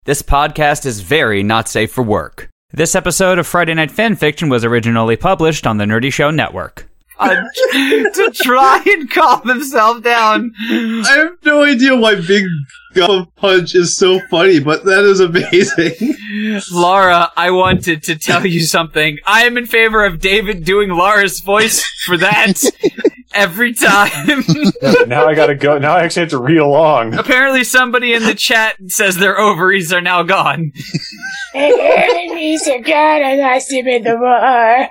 This podcast is very not safe for work. This episode of Friday Night Fanfiction was originally published on the Nerdy Show Network. To try and calm himself down. I have no idea why Big Gum Punch is so funny, but that is amazing. Laura, I wanted to tell you something. I am in favor of David doing Laura's voice for that every time. Now I gotta go. Now I actually have to read along. Apparently somebody in the chat says their ovaries are now gone. Enemies are gone and I see me the war.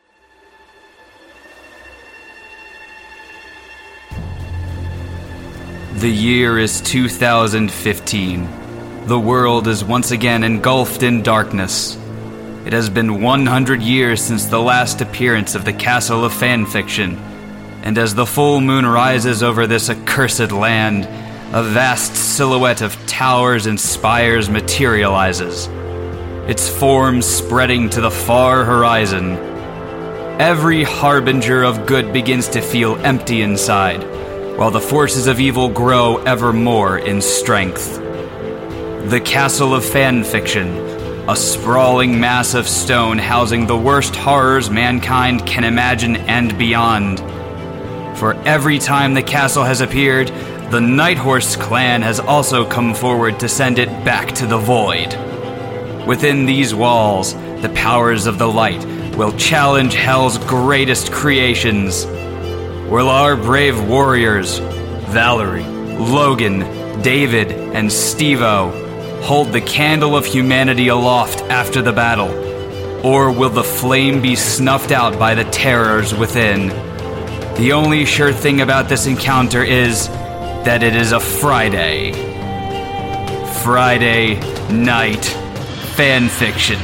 The year is 2015. The world is once again engulfed in darkness. It has been 100 years since the last appearance of the Castle of Fanfiction, and as the full moon rises over this accursed land, a vast silhouette of towers and spires materializes, its form spreading to the far horizon. Every harbinger of good begins to feel empty inside, while the forces of evil grow ever more in strength. The Castle of Fanfiction, a sprawling mass of stone housing the worst horrors mankind can imagine and beyond. For every time the castle has appeared, the Nighthorse clan has also come forward to send it back to the void. Within these walls, the powers of the light will challenge Hell's greatest creations. Will our brave warriors, Valerie, Logan, David, and Steve-O, hold the candle of humanity aloft after the battle? Or will the flame be snuffed out by the terrors within? The only sure thing about this encounter is that it is a Friday. Friday Night Fanfiction.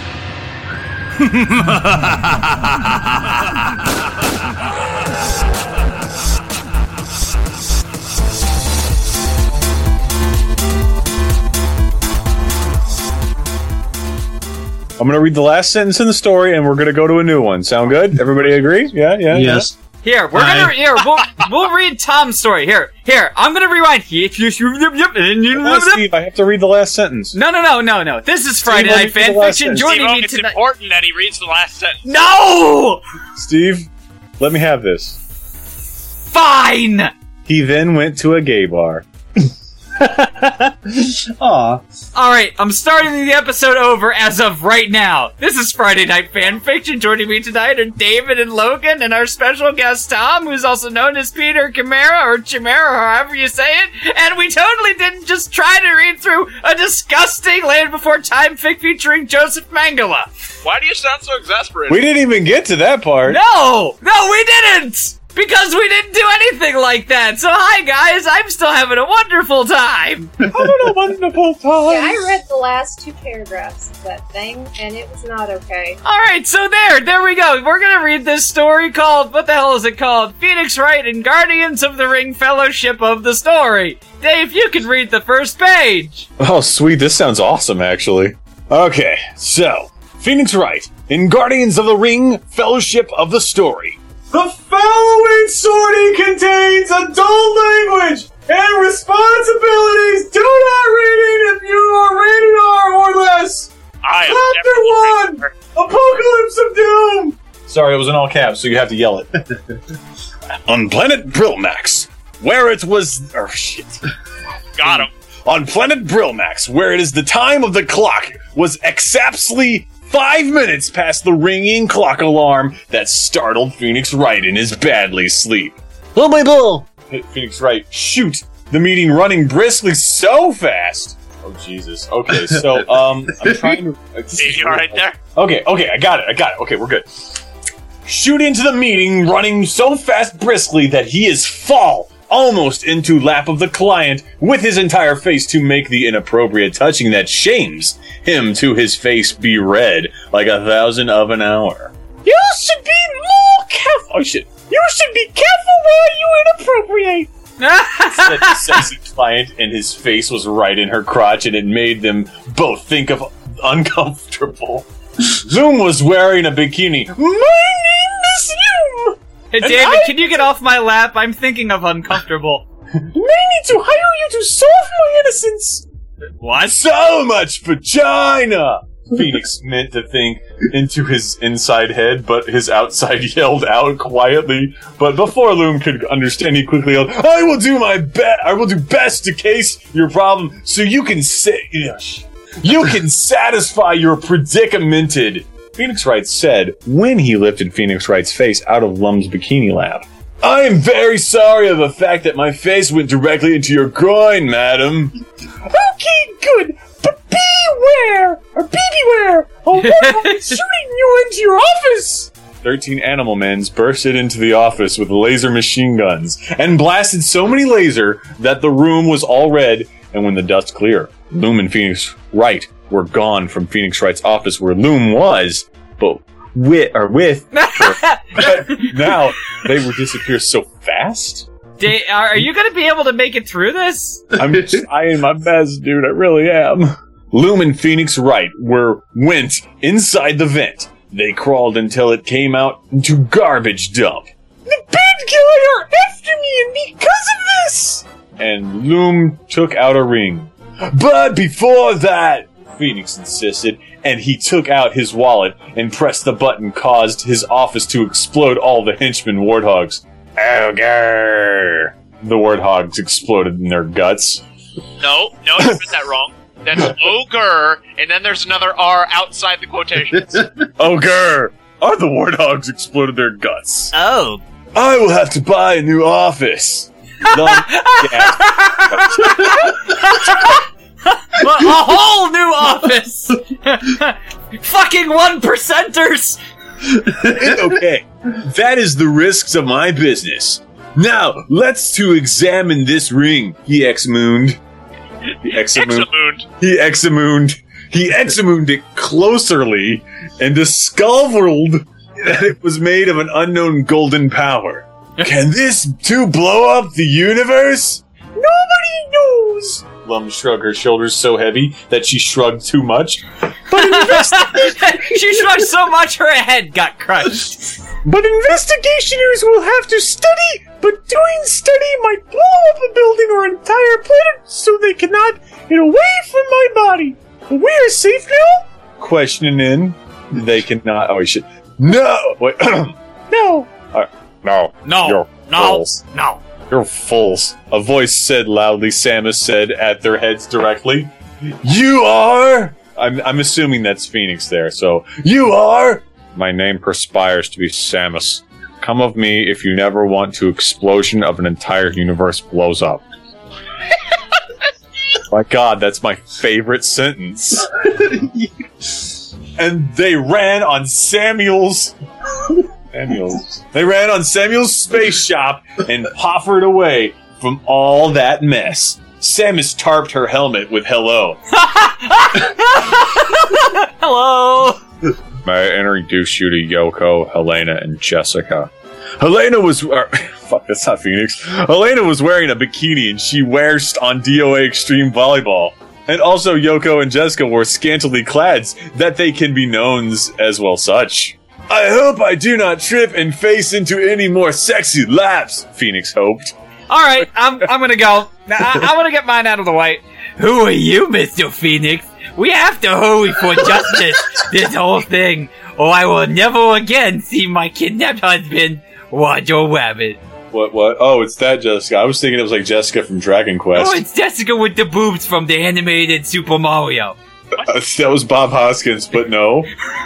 I'm going to read the last sentence in the story, and we're going to go to a new one. Sound good? Everybody agree? Yeah. Yes. Here, we'll read Tom's story. Here, I'm gonna rewind. Steve, I have to read the last sentence. No. This is Friday Night Fanfiction. Joining me it's tonight. Important that he reads the last sentence. No! Steve, let me have this. Fine! He then went to a gay bar. Aw. Alright, I'm starting the episode over as of right now. This is Friday Night Fanfiction. Joining me tonight are David and Logan and our special guest Tom, who's also known as Peter Chimera, or Chimera, however you say it. And we totally didn't just try to read through a disgusting Land Before Time fic featuring Joseph Mangala. Why do you sound so exasperated? We didn't even get to that part. No, we didn't! Because we didn't do anything like that. So hi guys, I'm still having a wonderful time. Having a wonderful time. Yeah, I read the last 2 paragraphs of that thing, and it was not okay. Alright, so there we go. We're gonna read this story called, what the hell is it called? Phoenix Wright and Guardians of the Ring Fellowship of the Story. Dave, you can read the first page. Oh, sweet. This sounds awesome, actually. Okay, so, Phoenix Wright in Guardians of the Ring Fellowship of the Story. The following story contains adult language and responsibilities. Do not read it if you are rated R or less. Chapter 1, Apocalypse of Doom. Sorry, it was in all caps, so you have to yell it. On planet Brilmax, where it was... Oh, shit. Got him. On planet Brilmax, where it is the time of the clock, was exactly 5 minutes past the ringing clock alarm that startled Phoenix Wright in his badly sleep. Oh my ball! Phoenix Wright, shoot! The meeting running briskly so fast. Oh Jesus. Okay, so I'm trying to. You alright there? Okay, I got it. Okay, we're good. Shoot into the meeting running so fast briskly that he is fall almost into lap of the client with his entire face to make the inappropriate touching that shames him to his face be red like 1,000 of an hour. You should be more careful. Oh shit. You should be careful where you inappropriate. Said the sexy client, and his face was right in her crotch, and it made them both think of uncomfortable. Zoom was wearing a bikini. My name is Zoom! Hey, David, can you get off my lap? I'm thinking of uncomfortable. May need to hire you to solve my innocence. What? So much vagina! Phoenix meant to think into his inside head, but his outside yelled out quietly. But before Loom could understand, he quickly yelled, I will do my best. I will do best to case your problem so you can satisfy your predicamented. Phoenix Wright said when he lifted Phoenix Wright's face out of Lum's bikini lap. I am very sorry of the fact that my face went directly into your groin, madam. Okay, good. But beware! A warthog is shooting you into your office! 13 animal men bursted into the office with laser machine guns and blasted so many laser that the room was all red, and when the dust cleared, Loom and Phoenix Wright were gone from Phoenix Wright's office where Loom was, but now they would disappear so fast? Are you going to be able to make it through this? I'm trying my best, dude. I really am. Loom and Phoenix Wright went inside the vent. They crawled until it came out into garbage dump. The bad guys are after me, and because of this! And Loom took out a ring. But before that, Phoenix insisted, and he took out his wallet and pressed the button caused his office to explode all the henchmen warthogs. Ogre! The warthogs exploded in their guts. No, you read that wrong. That's ogre, and then there's another R outside the quotations. Ogre! The warthogs exploded their guts. Oh. I will have to buy a new office. A whole new office! Fucking 1%ers! Okay, that is the risks of my business. Now, let's to examine this ring, he examooned. He examooned it closerly and discovered that it was made of an unknown golden power. Can this too blow up the universe? Nobody knows. Lum shrugged her shoulders so heavy that she shrugged too much. She shrugged so much her head got crushed. But investigators will have to study, but doing study might blow up a building or entire planet, so they cannot get away from my body. But we are safe now? Questioning in. They cannot. Oh, shit. No! Wait. No. No. No. No. You're fools. A voice said loudly, Samus said at their heads directly. You are... I'm assuming that's Phoenix there, so... You are... My name perspires to be Samus. Come of me if you never want to explosion of an entire universe blows up. My god, that's my favorite sentence. And they ran on Samuel's... They ran on Samuel's space shop and poffered away from all that mess. Samus tarped her helmet with hello. Hello! May I introduce you to Yoko, Helena, and Jessica. Helena was... fuck, that's not Phoenix. Helena was wearing a bikini and she wears on DOA Extreme Volleyball. And also Yoko and Jessica wore scantily clads that they can be known as well such. I hope I do not trip and face into any more sexy laps, Phoenix hoped. Alright, I'm gonna go. I wanna get mine out of the way. Who are you, Mr. Phoenix? We have to hurry for justice, this whole thing, or I will never again see my kidnapped husband, Roger Rabbit. What? Oh, it's that Jessica. I was thinking it was like Jessica from Dragon Quest. Oh, it's Jessica with the boobs from the animated Super Mario. That was Bob Hoskins, but no.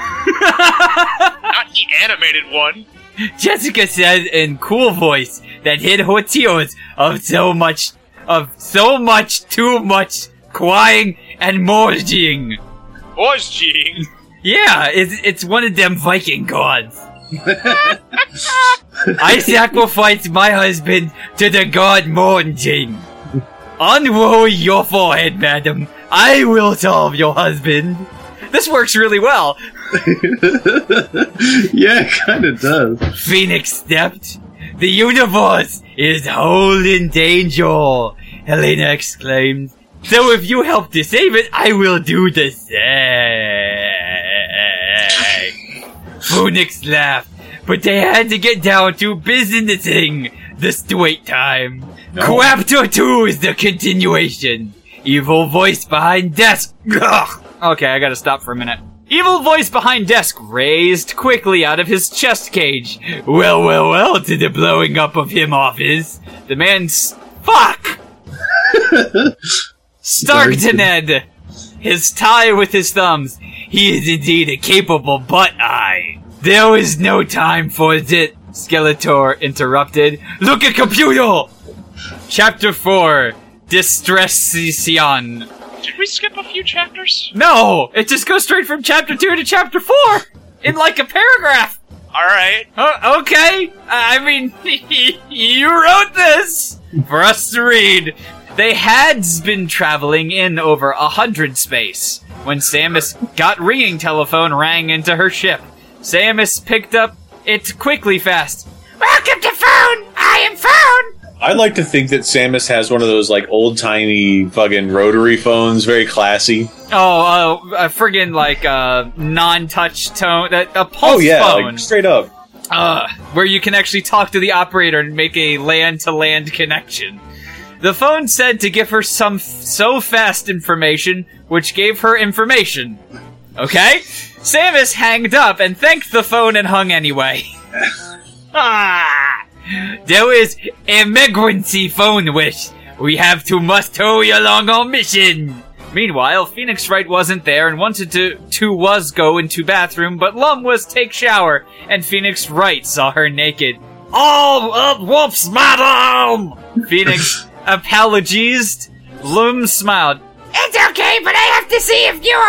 Not the animated one. Jessica said in cool voice that hid her tears of so much too much crying and morging. Morging? Yeah, it's one of them Viking gods. I sacrificed my husband to the god Morging. Unroll your forehead, madam. I will solve your husband. This works really well. Yeah, it kind of does. Phoenix stepped. The universe is whole in danger, Helena exclaimed. So if you help to save it, I will do the same. Phoenix laughed, but they had to get down to businessing this to wait time. No. Chapter 2 is the continuation. Evil voice behind desk. Ugh. Okay, I gotta stop for a minute. Evil voice behind desk raised quickly out of his chest cage. Well, to the blowing up of him office. The man's... Fuck! Starktoned. His tie with his thumbs. He is indeed a capable butt-eye. There was no time for it, Skeletor interrupted. Look at computer! Chapter 4. Distressation. Did we skip a few chapters? No! It just goes straight from chapter 2 to chapter 4! In like a paragraph! Alright. Okay! I mean, you wrote this! For us to read. They had been traveling in over 100 space when Samus got ringing telephone rang into her ship. Samus picked up it quickly fast. Welcome to phone! I am phone! I'd like to think that Samus has one of those, like, old-timey fucking rotary phones, very classy. A friggin' like non-touch tone, a pulse phone. Like, straight up. Where you can actually talk to the operator and make a land-to-land connection. The phone said to give her some so fast information, which gave her information. Okay? Samus hanged up and thanked the phone and hung anyway. There is emergency phone wish. We have to must hurry along our mission. Meanwhile, Phoenix Wright wasn't there and wanted to go into bathroom, but Lum was take shower, and Phoenix Wright saw her naked. All up whoops, madam! Phoenix apologized. Lum smiled. It's okay, but I have to see if you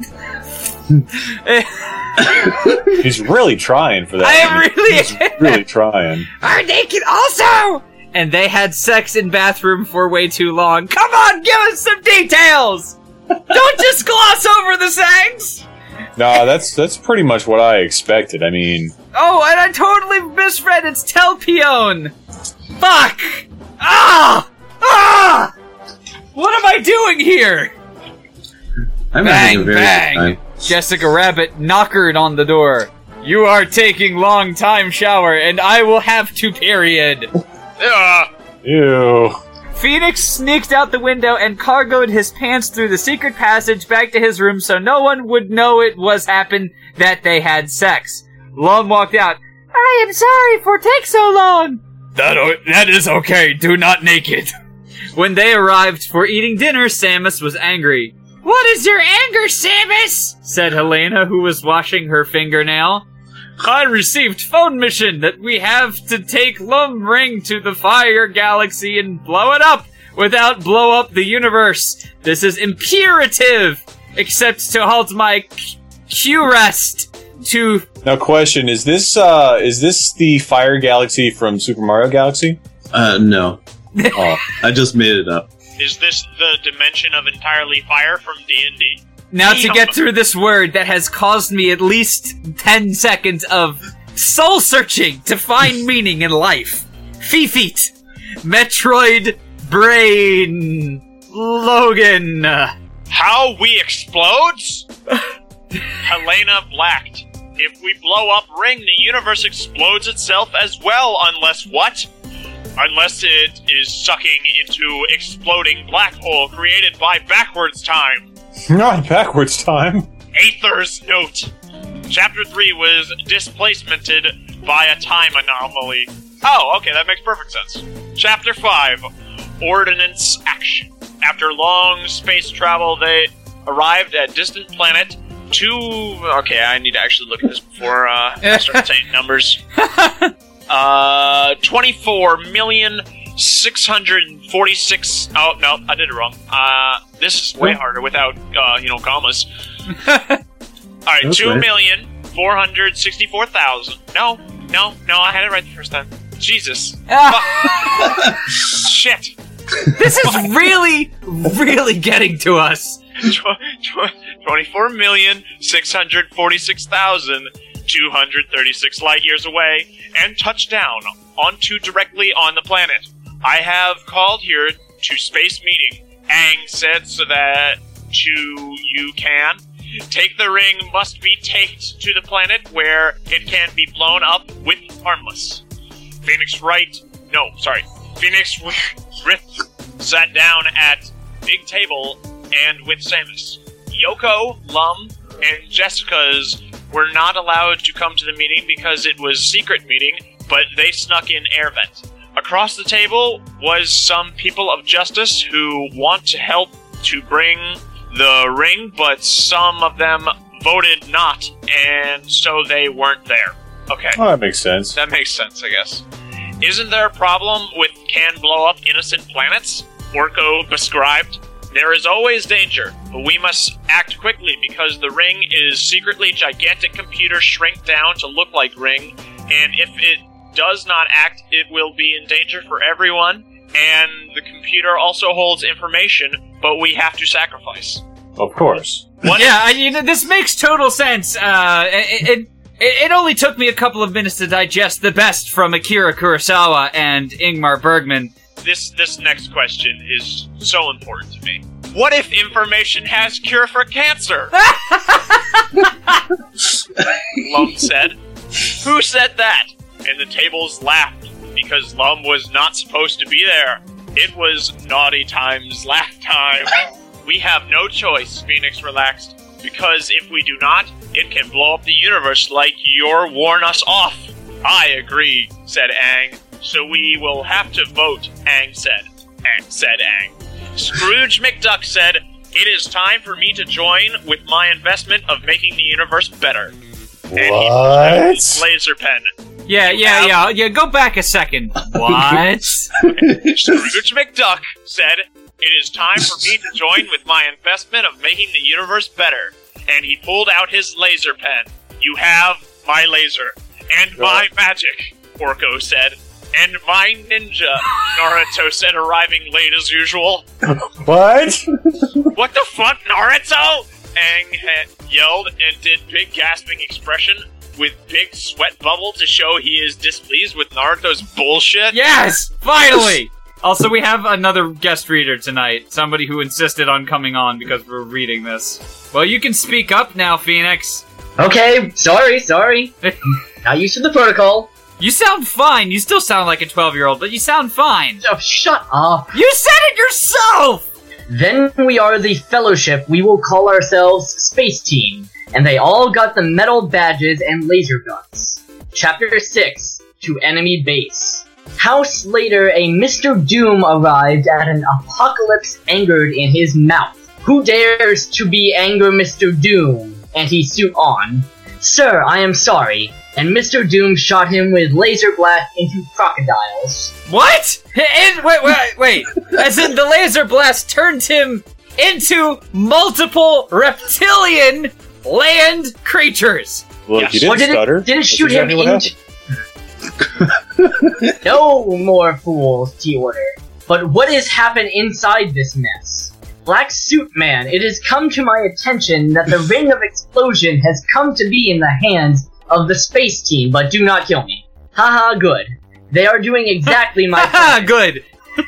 are... He's really trying for that. He's really trying. Are naked also? And they had sex in bathroom for way too long. Come on, give us some details! Don't just gloss over the sex! Nah, that's pretty much what I expected. I mean... Oh, and I totally misread. It's Telpion! Fuck! Ah! Ah! What am I doing here? I'm having a very Bang! good time. Jessica Rabbit knockered on the door. You are taking long time shower, and I will have to period. Ew. Phoenix sneaked out the window and cargoed his pants through the secret passage back to his room so no one would know it was happened that they had sex. Lum walked out. I am sorry for take so long. That is okay. Do not naked. When they arrived for eating dinner, Samus was angry. What is your anger, Samus? Said Helena, who was washing her fingernail. I received phone mission that we have to take Lum Ring to the Fire Galaxy and blow it up without blow up the universe. This is imperative, except to halt my Q-rest to... Now, question, is this the Fire Galaxy from Super Mario Galaxy? No. Oh. I just made it up. Is this the dimension of entirely fire from D&D? Now to get through this word that has caused me at least 10 seconds of soul-searching to find meaning in life. Fifit. Metroid Brain. Logan. How we explodes? Helena blacked. If we blow up Ring, the universe explodes itself as well, unless what? Unless it is sucking into exploding black hole created by backwards time. Not backwards time. Aether's note. Chapter 3 was displacemented by a time anomaly. Oh, okay, that makes perfect sense. Chapter 5, Ordnance Action. After long space travel, they arrived at distant planet 2... Okay, I need to actually look at this before I start saying numbers. 24,646... Oh, no, I did it wrong. This is way harder without, commas. Alright, 2,464,000. No, I had it right the first time. Jesus. Shit. This is really, really getting to us. 24,646,236 light years away, and touchdown directly on the planet. I have called here to space meeting. Aang said so that you can. Take the ring must be taked to the planet where it can be blown up with harmless. Phoenix Wright sat down at big table and with Samus. Yoko, Lum, and Jessica's were not allowed to come to the meeting because it was secret meeting, but they snuck in air vent. Across the table was some people of justice who want to help to bring the ring, but some of them voted not, and so they weren't there. Okay. Oh, that makes sense. That makes sense, I guess. Isn't there a problem with can blow up innocent planets? Orko described. There is always danger, but we must act quickly because the ring is secretly gigantic computer shrink down to look like ring, and if it does not act, it will be in danger for everyone, and the computer also holds information, but we have to sacrifice. Of course. This makes total sense. It only took me a couple of minutes to digest the best from Akira Kurosawa and Ingmar Bergman. This next question is so important to me. What if information has cure for cancer? Lum said. Who said that? And the tables laughed, because Lum was not supposed to be there. It was naughty times laugh time. We have no choice, Phoenix relaxed, because if we do not, it can blow up the universe like you're warn us off. I agree, said Aang. So we will have to vote, Aang said. Aang. Scrooge McDuck said, it is time for me to join with my investment of making the universe better. What? And he laser pen. Yeah, go back a second. What? Scrooge McDuck said, it is time for me to join with my investment of making the universe better. And he pulled out his laser pen. You have my laser. And my magic, Orko said. And my ninja, Naruto said, arriving late as usual. What? What the fuck, Naruto? Aang yelled and did big gasping expression with big sweat bubble to show he is displeased with Naruto's bullshit. Yes! Finally! Also, we have another guest reader tonight. Somebody who insisted on coming on because we're reading this. Well, you can speak up now, Phoenix. Okay, sorry. Not used to the protocol. You sound fine. You still sound like a 12-year-old, but you sound fine. Oh, shut up. You said it yourself! Then we are the Fellowship. We will call ourselves Space Team. And they all got the metal badges and laser guns. Chapter 6, To Enemy Base. House later, a Mr. Doom arrived at an apocalypse angered in his mouth. Who dares to be anger Mr. Doom? Anti-suit on. Sir, I am sorry. And Mr. Doom shot him with laser blast into crocodiles. What? Wait. As in the laser blast turned him into multiple reptilian land creatures. Well, Yes. you didn't stutter. Did it That's shoot exactly him into... No more fools, T-Order. But what has happened inside this mess? Black Suit Man, it has come to my attention that the Ring of Explosion has come to be in the hands of the Space Team, but do not kill me. Haha, good. They are doing exactly my Haha, plan. good.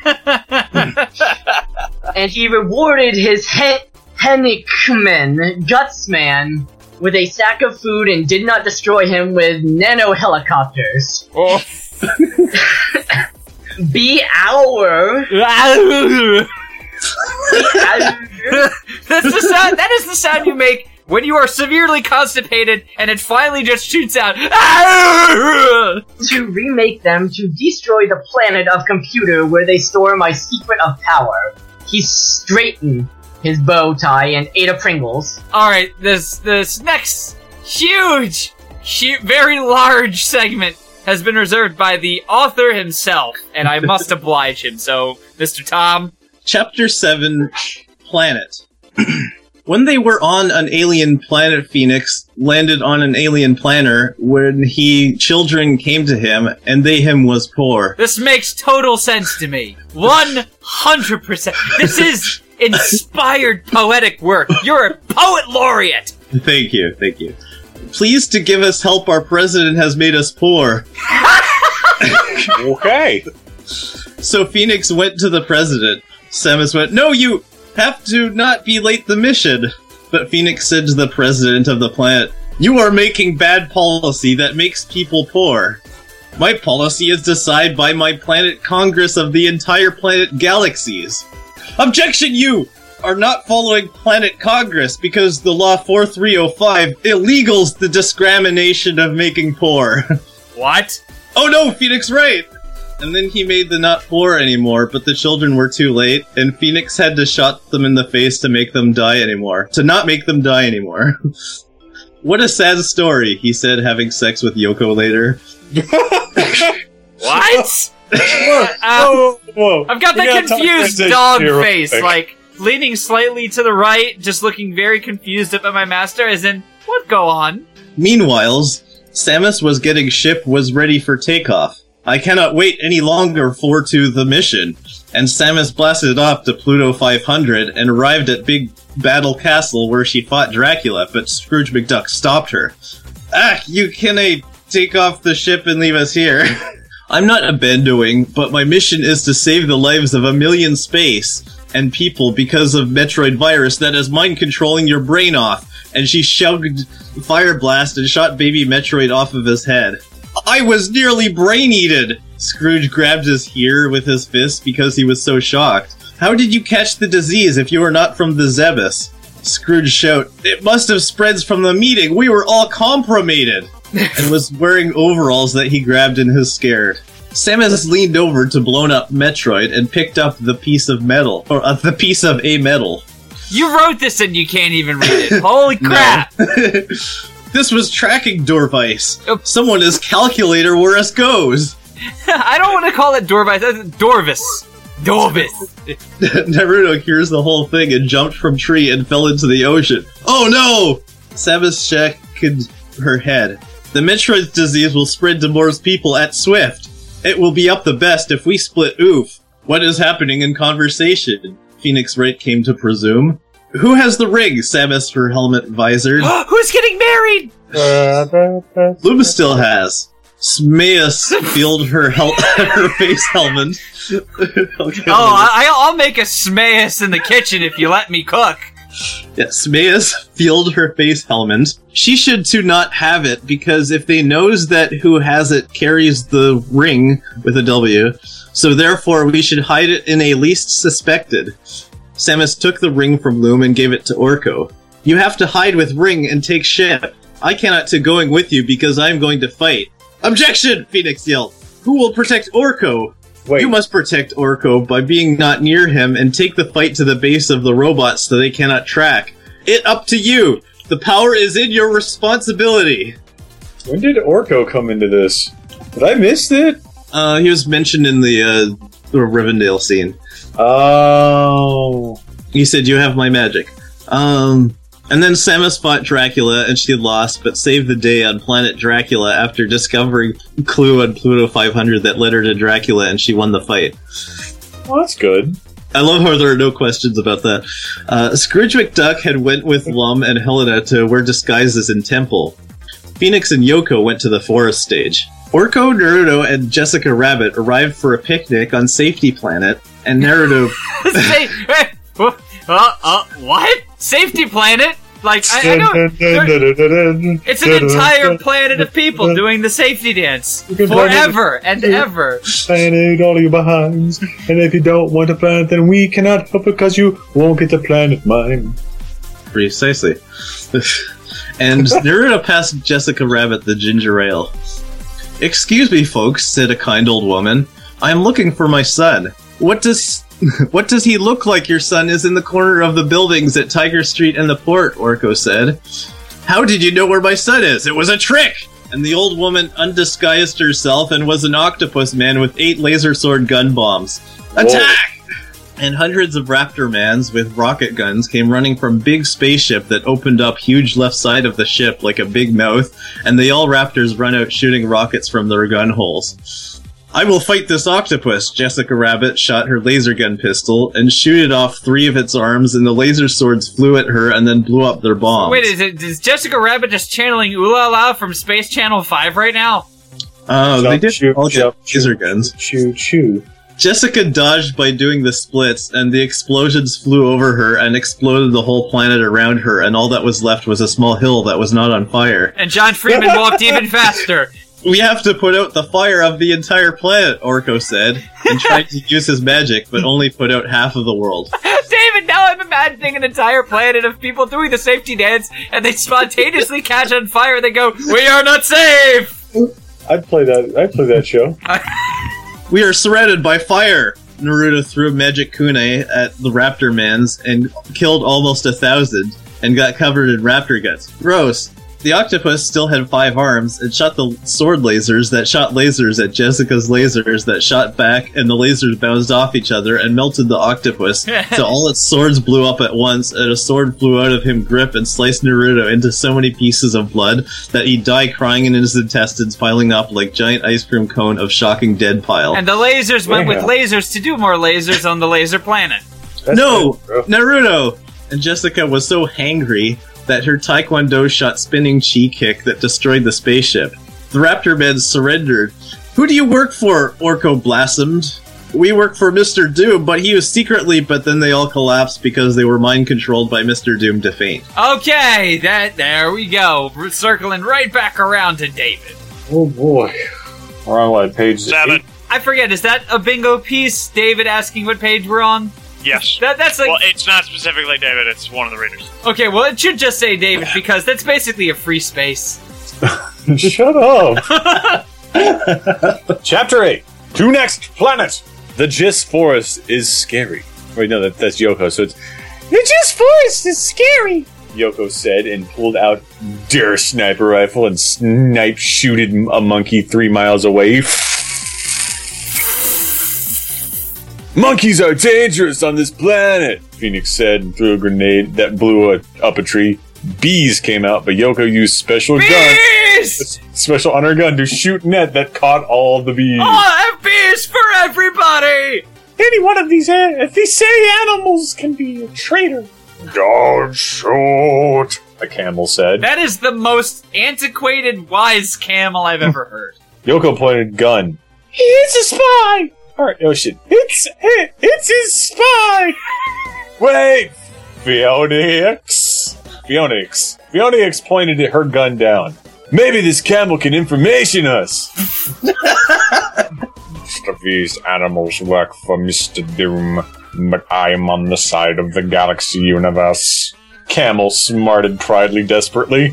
And he rewarded his Hennickman, Gutsman, with a sack of food and did not destroy him with nano helicopters. Oh. Be our. That is the sound you make when you are severely constipated and it finally just shoots out. To remake them to destroy the planet of computer where they store my secret of power. He straightened his bow tie and ate a Pringles. Alright, this next huge, very large segment has been reserved by the author himself, and I must oblige him. So, Mr. Tom? Chapter 7, Planet. When they were on an alien planet, Phoenix landed on an alien planet when children came to him, and they him was poor. This makes total sense to me. 100%. This is inspired poetic work. You're a poet laureate. Thank you. Please to give us help, our president has made us poor. Okay. So Phoenix went to the president. Samus went, no, you have to not be late the mission. But Phoenix said to the president of the planet, you are making bad policy that makes people poor. My policy is decided by my planet Congress of the entire planet galaxies. Objection, you are not following Planet Congress because the law 4305 illegals the discrimination of making poor. What? Oh no, Phoenix right! And then he made the not poor anymore, but the children were too late, and Phoenix had to shot them in the face to make them die anymore. To not make them die anymore. What a sad story, he said, having sex with Yoko later. What? Whoa. I've got the confused dog face, like, leaning slightly to the right, just looking very confused up at my master, as in, what go on? Meanwhile, Samus was ready for takeoff. I cannot wait any longer for to the mission. And Samus blasted off to Pluto 500 and arrived at Big Battle Castle where she fought Dracula, but Scrooge McDuck stopped her. Ah, you can't take off the ship and leave us here. I'm not abandoning, but my mission is to save the lives of 1 million space and people because of Metroid virus that is mind-controlling your brain off. And she shouted Fire Blast and shot baby Metroid off of his head. I was nearly brain-eaten! Scrooge grabbed his ear with his fist because he was so shocked. How did you catch the disease if you are not from the Zebus? Scrooge shouted, it must have spreads from the meeting, we were all compromated! And was wearing overalls that he grabbed in his scared. Samus leaned over to blown up Metroid and picked up the piece of metal, or the piece of a metal. You wrote this and you can't even read it. Holy crap! This was tracking device. Someone is calculator where us goes. I don't want to call it Dorvice. Dorvis. Naruto hears the whole thing and jumped from tree and fell into the ocean. Oh no! Samus shook her head. The Metroid's disease will spread to more people at Swift. It will be up the best if we split oof. What is happening in conversation? Phoenix Wright came to presume. Who has the ring? Samus, her helmet visored. Who's getting married? Luma still has. Smaeus filled her face helmet. Okay, I'll make a Smaeus in the kitchen if you let me cook. Yeah, Smaeus filled her face helmet. She should to not have it, because if they knows that who has it carries the ring with a W, so therefore we should hide it in a least suspected. Samus took the ring from Loom and gave it to Orko. You have to hide with ring and take ship. I cannot to going with you because I am going to fight. Objection! Phoenix yelled. Who will protect Orko? Wait. You must protect Orko by being not near him and take the fight to the base of the robots so they cannot track. It up to you. The power is in your responsibility. When did Orko come into this? Did I miss it? He was mentioned in the Rivendell scene. Oh. He said, you have my magic. And then Samus fought Dracula, and she lost, but saved the day on Planet Dracula after discovering a clue on Pluto 500 that led her to Dracula, and she won the fight. Well, that's good. I love how there are no questions about that. Scrooge McDuck had went with Lum and Helena to wear disguises in Temple. Phoenix and Yoko went to the forest stage. Orko, Naruto, and Jessica Rabbit arrived for a picnic on Safety Planet, and Naruto... What? Safety Planet? Like, I don't... It's an entire planet of people doing the safety dance. Forever and ever. Planet all your behinds. And if you don't want a planet, then we cannot help it because you won't get the planet mine. Precisely. And Naruto passed Jessica Rabbit the ginger ale. Excuse me, folks, said a kind old woman. I am looking for my son. What does he look like? Your son is in the corner of the buildings at Tiger Street and the port, Orko said. How did you know where my son is? It was a trick! And the old woman undisguised herself and was an octopus man with 8 laser sword gun bombs. Attack! And hundreds of raptor mans with rocket guns came running from big spaceship that opened up huge left side of the ship like a big mouth, and they all raptors run out shooting rockets from their gun holes. I will fight this octopus, Jessica Rabbit shot her laser gun pistol and shooted off 3 of its arms, and the laser swords flew at her and then blew up their bombs. Wait, is Jessica Rabbit just channeling Ooh La La from Space Channel 5 right now? They did shoot, all jump, laser guns. Shoot. Jessica dodged by doing the splits, and the explosions flew over her and exploded the whole planet around her, and all that was left was a small hill that was not on fire. And John Freeman walked even faster. We have to put out the fire of the entire planet, Orko said, and tried to use his magic, but only put out half of the world. David, now I'm imagining an entire planet of people doing the safety dance, and they spontaneously catch on fire. They go, "We are not safe." I'd play that show. We are surrounded by fire. Naruto threw magic kunai at the raptor mans and killed almost 1,000 and got covered in raptor guts. Gross. The octopus still had 5 arms and shot the sword lasers that shot lasers at Jessica's lasers that shot back, and the lasers bounced off each other and melted the octopus so all its swords blew up at once, and a sword flew out of his grip and sliced Naruto into so many pieces of blood that he died crying in his intestines, piling up like giant ice cream cone of shocking dead pile. And the lasers went with lasers to do more lasers on the laser planet. No! Naruto! And Jessica was so hangry that her taekwondo shot spinning chi kick that destroyed the spaceship. The raptor men surrendered. Who do you work for? Orko blasphemed. We work for Mr. Doom, but he was secretly, but then they all collapsed because they were mind-controlled by Mr. Doom to faint. Okay, there we go. We're circling right back around to David. Oh boy. We're on what, page 7? I forget, is that a bingo piece? David asking what page we're on? Yes. That's like... Well, it's not specifically David, it's one of the readers. Okay, well, it should just say David, because that's basically a free space. Shut up. Chapter 8. To next planet. The Gist Forest is scary. Wait, no, that's Yoko, so it's... The Gist Forest is scary, Yoko said, and pulled out their sniper rifle and shooted a monkey 3 miles away. Monkeys are dangerous on this planet, Phoenix said, and threw a grenade that blew up a tree. Bees came out, but Yoko used special on her gun to shoot net that caught all the bees. Oh, bees for everybody! Any one of these silly animals can be a traitor. Don't shoot, a camel said. That is the most antiquated, wise camel I've ever heard. Yoko pointed gun. He's a spy! Alright, oh shit. It's his spy! Wait! Phoenix pointed at her gun down. Maybe this camel can information us! Most of these animals work for Mr. Doom, but I am on the side of the galaxy universe. Camel smarted proudly desperately.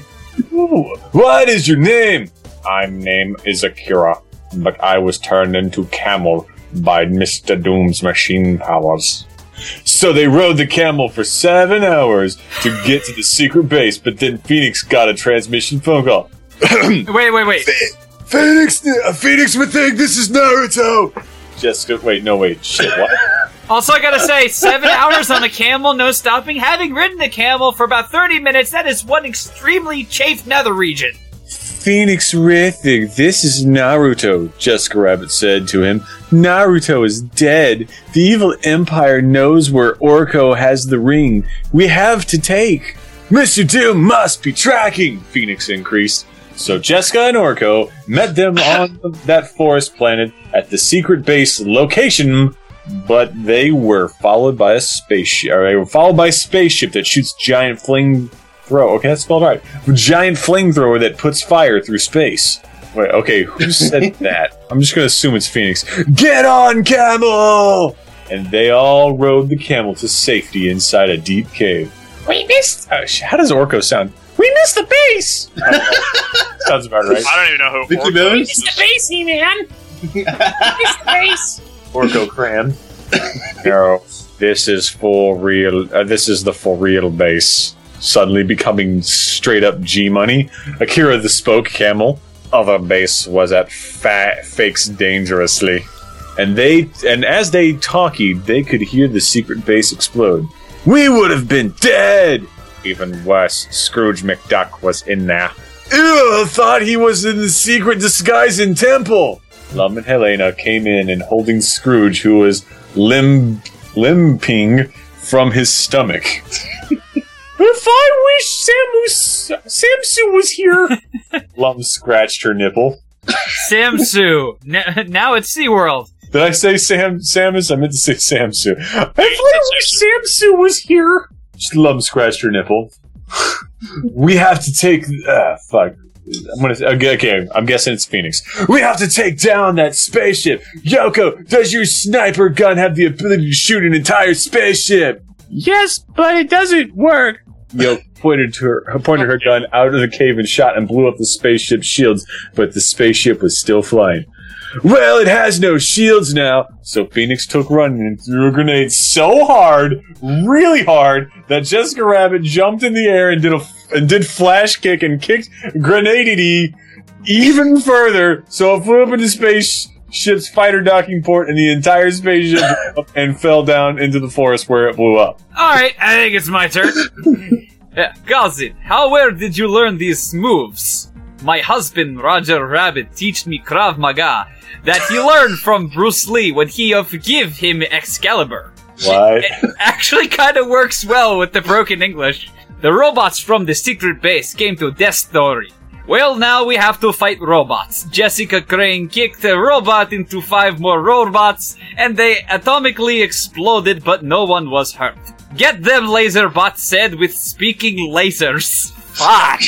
What is your name? My name is Akira, but I was turned into camel by Mr. Doom's machine powers. So they rode the camel for 7 hours to get to the secret base, but then Phoenix got a transmission phone call. Wait. Phoenix would think this is Naruto! Jessica, shit, what? Also, I gotta say, 7 hours on a camel, no stopping. Having ridden the camel for about 30 minutes, that is one extremely chafed nether region. Phoenix Rithig, this is Naruto, Jessica Rabbit said to him. Naruto is dead. The evil empire knows where Orko has the ring. We have to take. Mr. Doom must be tracking, Phoenix increased. So Jessica and Orko met them on that forest planet at the secret base location, but they were followed by a spaceship. That shoots giant flamethrower. Okay, that's spelled right. Giant flamethrower that puts fire through space. Wait, okay, who said that? I'm just gonna assume it's Phoenix. Get on, camel! And they all rode the camel to safety inside a deep cave. We missed. How does Orko sound? We missed the base! Sounds about right. I don't even know who Mickey Orko Mouse? is. It's the base, man. It's the base. Orko cram. No, this is for real. This is the for real base. Suddenly becoming straight up G money. Akira the spoke camel. Other base was at fakes dangerously. And as they talkied, they could hear the secret base explode. We would have been dead! Even worse, Scrooge McDuck was in there. Ew, thought he was in the secret disguise in temple! Lum and Helena came in and holding Scrooge, who was limping from his stomach. If I wish Samsu was here! Lum scratched her nipple. Samsu. Now it's SeaWorld. Did I say Samus? I meant to say Samsu. If I wish Samsu was here! Lum scratched her nipple. We have to take... fuck. I'm guessing it's Phoenix. We have to take down that spaceship. Yoko, does your sniper gun have the ability to shoot an entire spaceship? Yes, but it doesn't work. Yoko pointed her gun out of the cave and shot and blew up the spaceship's shields, but the spaceship was still flying. Well, it has no shields now, so Phoenix took running and threw a grenade so hard, really hard, that Jessica Rabbit jumped in the air and did flash kick and kicked Grenade even further, so it flew up into spaceship's fighter docking port, and the entire spaceship blew up and fell down into the forest where it blew up. Alright, I think it's my turn. Cousin, how well did you learn these moves? My husband, Roger Rabbit, teach me Krav Maga that he learned from Bruce Lee when he give him Excalibur. What? It actually kind of works well with the broken English. The robots from the secret base came to Death Story. Well, now we have to fight robots. Jessica Crane kicked a robot into 5 more robots, and they atomically exploded, but no one was hurt. Get them, Laserbot said with speaking lasers. Fuck!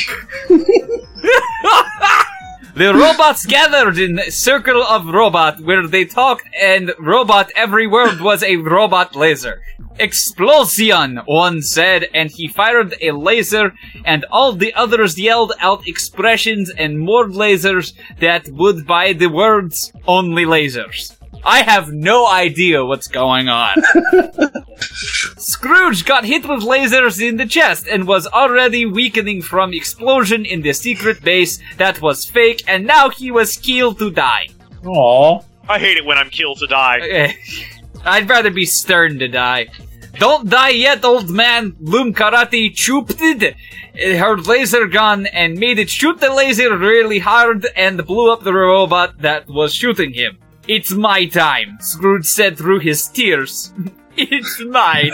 The robots gathered in a circle of robot where they talked, and robot every word was a robot laser. Explosion, one said, and he fired a laser, and all the others yelled out expressions and more lasers that would by the words, only lasers. I have no idea what's going on. Scrooge got hit with lasers in the chest and was already weakening from explosion in the secret base that was fake, and now he was killed to die. Aww. I hate it when I'm killed to die. I'd rather be stern to die. Don't die yet, old man. Loom Karate chooped her laser gun and made it shoot the laser really hard and blew up the robot that was shooting him. It's my time, Scrooge said through his tears. It's my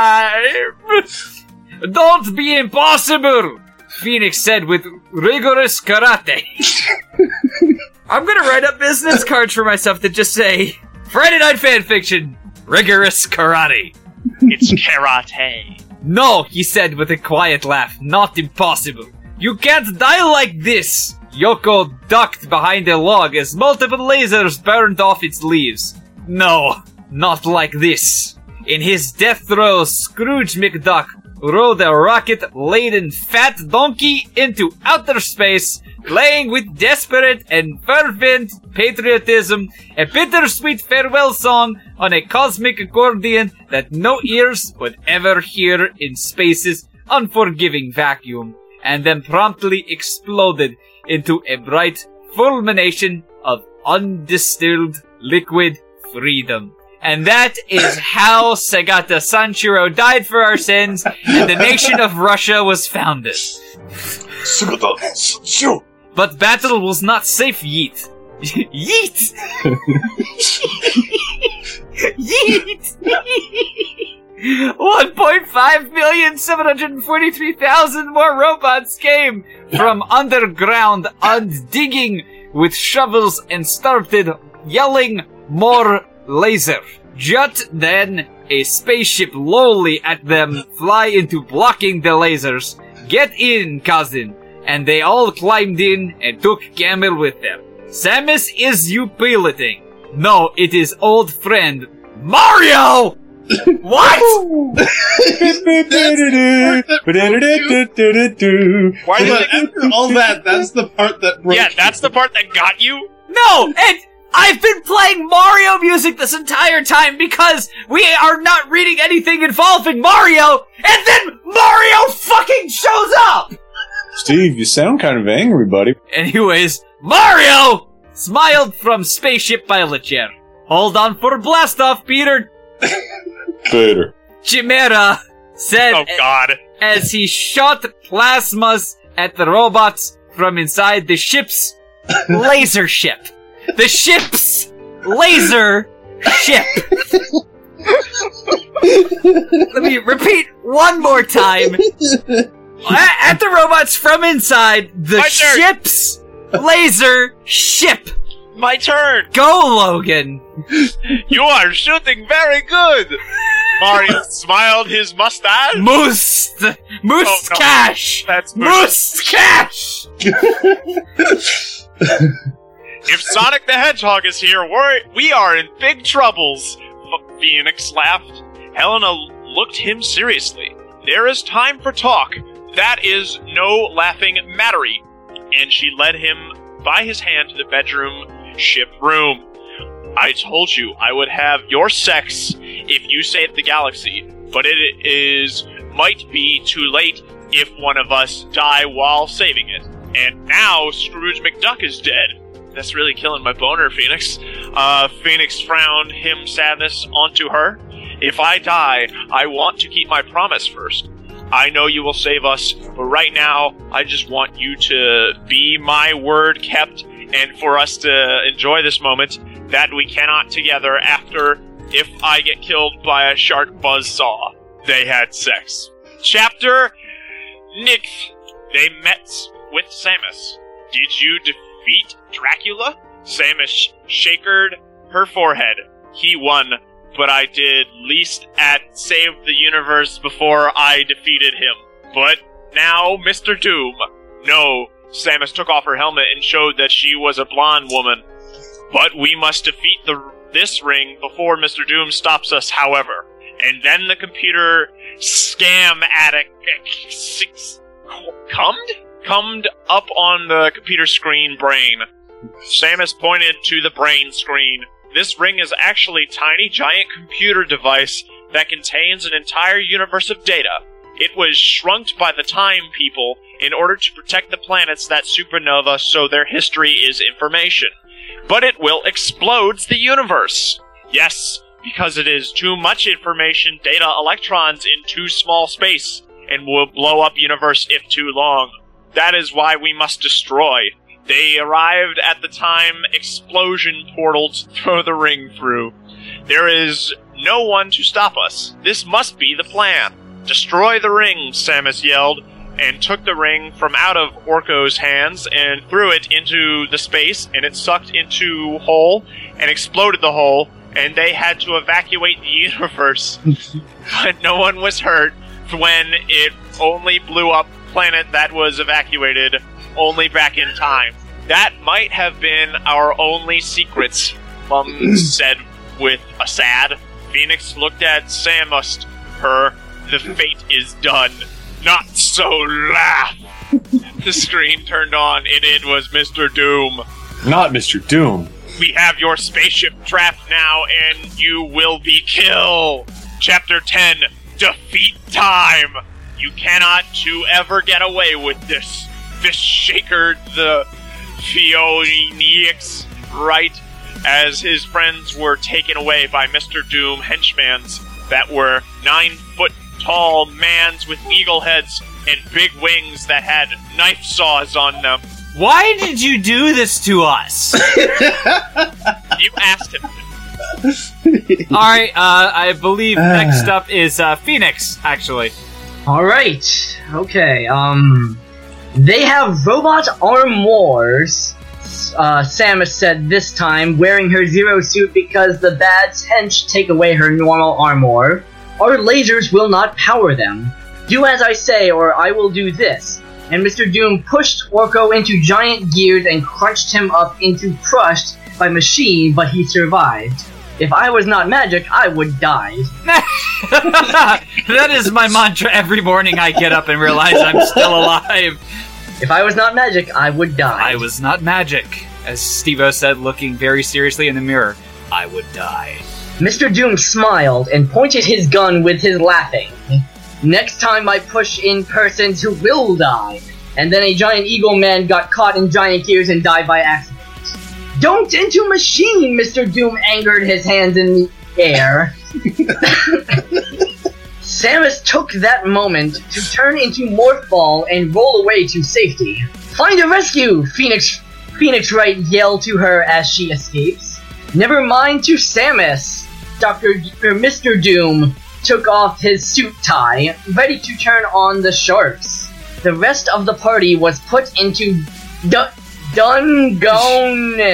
time. Don't be impossible, Phoenix said with rigorous karate. I'm gonna write up business cards for myself that just say, Friday Night Fanfiction, rigorous karate. It's karate. No, he said with a quiet laugh, not impossible. You can't die like this. Yoko ducked behind a log as multiple lasers burned off its leaves. No, not like this. In his death throes, Scrooge McDuck rode a rocket-laden fat donkey into outer space, playing with desperate and fervent patriotism a bittersweet farewell song on a cosmic accordion that no ears would ever hear in space's unforgiving vacuum, and then promptly exploded into a bright fulmination of undistilled liquid freedom. And that is how Sagata Sanshiro died for our sins, and the nation of Russia was founded. Sagata Sanshiro! But battle was not safe, Yeet. Yeet! Yeet! 1,500,743,000 more robots came from underground digging with shovels and started yelling more laser. Just then, a spaceship lowly at them fly into blocking the lasers. Get in, cousin. And they all climbed in and took Camel with them. Samus is you piloting. No, it is old friend Mario! What? Why after all that, that's the part that broke. Yeah, that's the part that got you? No! And I've been playing Mario music this entire time because we are not reading anything involving Mario, and then Mario fucking shows up! Steve, you sound kind of angry, buddy. Anyways, Mario smiled from spaceship pilot chair. Hold on for blast off, Peter. Peter. Chimera said, oh God, as he shot plasmas at the robots from inside the ship's laser ship. The ship's laser ship. Let me repeat one more time. At the robots from inside the ship's laser ship. My turn. Go, Logan. You are shooting very good. Mario smiled his mustache. Moustache! That's Moustache! If Sonic the Hedgehog is here, we are in big troubles, Phoenix laughed. Helena looked him seriously. There is time for talk. That is no laughing mattery. And she led him by his hand to the bedroom ship room. I told you I would have your sex if you saved the galaxy, but it might be too late if one of us die while saving it. And now Scrooge McDuck is dead. That's really killing my boner, Phoenix. Phoenix frowned him sadness onto her. If I die, I want to keep my promise first. I know you will save us, but right now, I just want you to be my word kept, and for us to enjoy this moment that we cannot together after if I get killed by a shark buzzsaw. They had sex. Chapter Nix. They met with Samus. Did you defeat Dracula? Samus shakered her forehead. He won, but I did least at save the universe before I defeated him. But now, Mr. Doom. No, Samus took off her helmet and showed that she was a blonde woman. But we must defeat this ring before Mr. Doom stops us, however. And then the computer scam addict cummed up on the computer screen brain. Samus pointed to the brain screen. This ring is actually a tiny, giant computer device that contains an entire universe of data. It was shrunk by the Time People in order to protect the planets that supernova so their history is information. But it will explode the universe. Yes, because it is too much information, data, electrons in too small space, and will blow up universe if too long. That is why we must destroy. They arrived at the time explosion portal to throw the ring through. There is no one to stop us. This must be the plan. Destroy the ring, Samus yelled, and took the ring from out of Orko's hands and threw it into the space, and it sucked into hole and exploded the hole, and they had to evacuate the universe. But no one was hurt when it only blew up planet that was evacuated only back in time. That might have been our only secrets, Mum said with a sad. Phoenix looked at Samus. The fate is done. Not so, laugh! The screen turned on, and it was Mr. Doom. Not Mr. Doom. We have your spaceship trapped now, and you will be killed. Chapter 10, Defeat Time. You cannot ever get away with this. This shakered the Phoenix right as his friends were taken away by Mr. Doom henchmans that were 9-foot-tall mans with eagle heads and big wings that had knife saws on them. Why did you do this to us? You asked him to. Alright, I believe next up is Phoenix, actually. Alright, okay, they have robot armors, Samus said this time, wearing her Zero suit because the bad's hench take away her normal armor. Our lasers will not power them. Do as I say, or I will do this. And Mr. Doom pushed Orko into giant gears and crunched him up into crushed by machine, but he survived. If I was not magic, I would die. That is my mantra every morning I get up and realize I'm still alive. If I was not magic, I would die. I was not magic. As Steve-O said, looking very seriously in the mirror, I would die. Mr. Doom smiled and pointed his gun with his laughing. Next time I push in persons who will die. And then a giant eagle man got caught in giant gears and died by accident. Don't into machine, Mr. Doom angered his hands in the air. Samus took that moment to turn into Morph Ball and roll away to safety. Find a rescue, Phoenix Wright yelled to her as she escapes. Never mind to Samus. Mr. Doom took off his suit tie, ready to turn on the sharks. The rest of the party was put into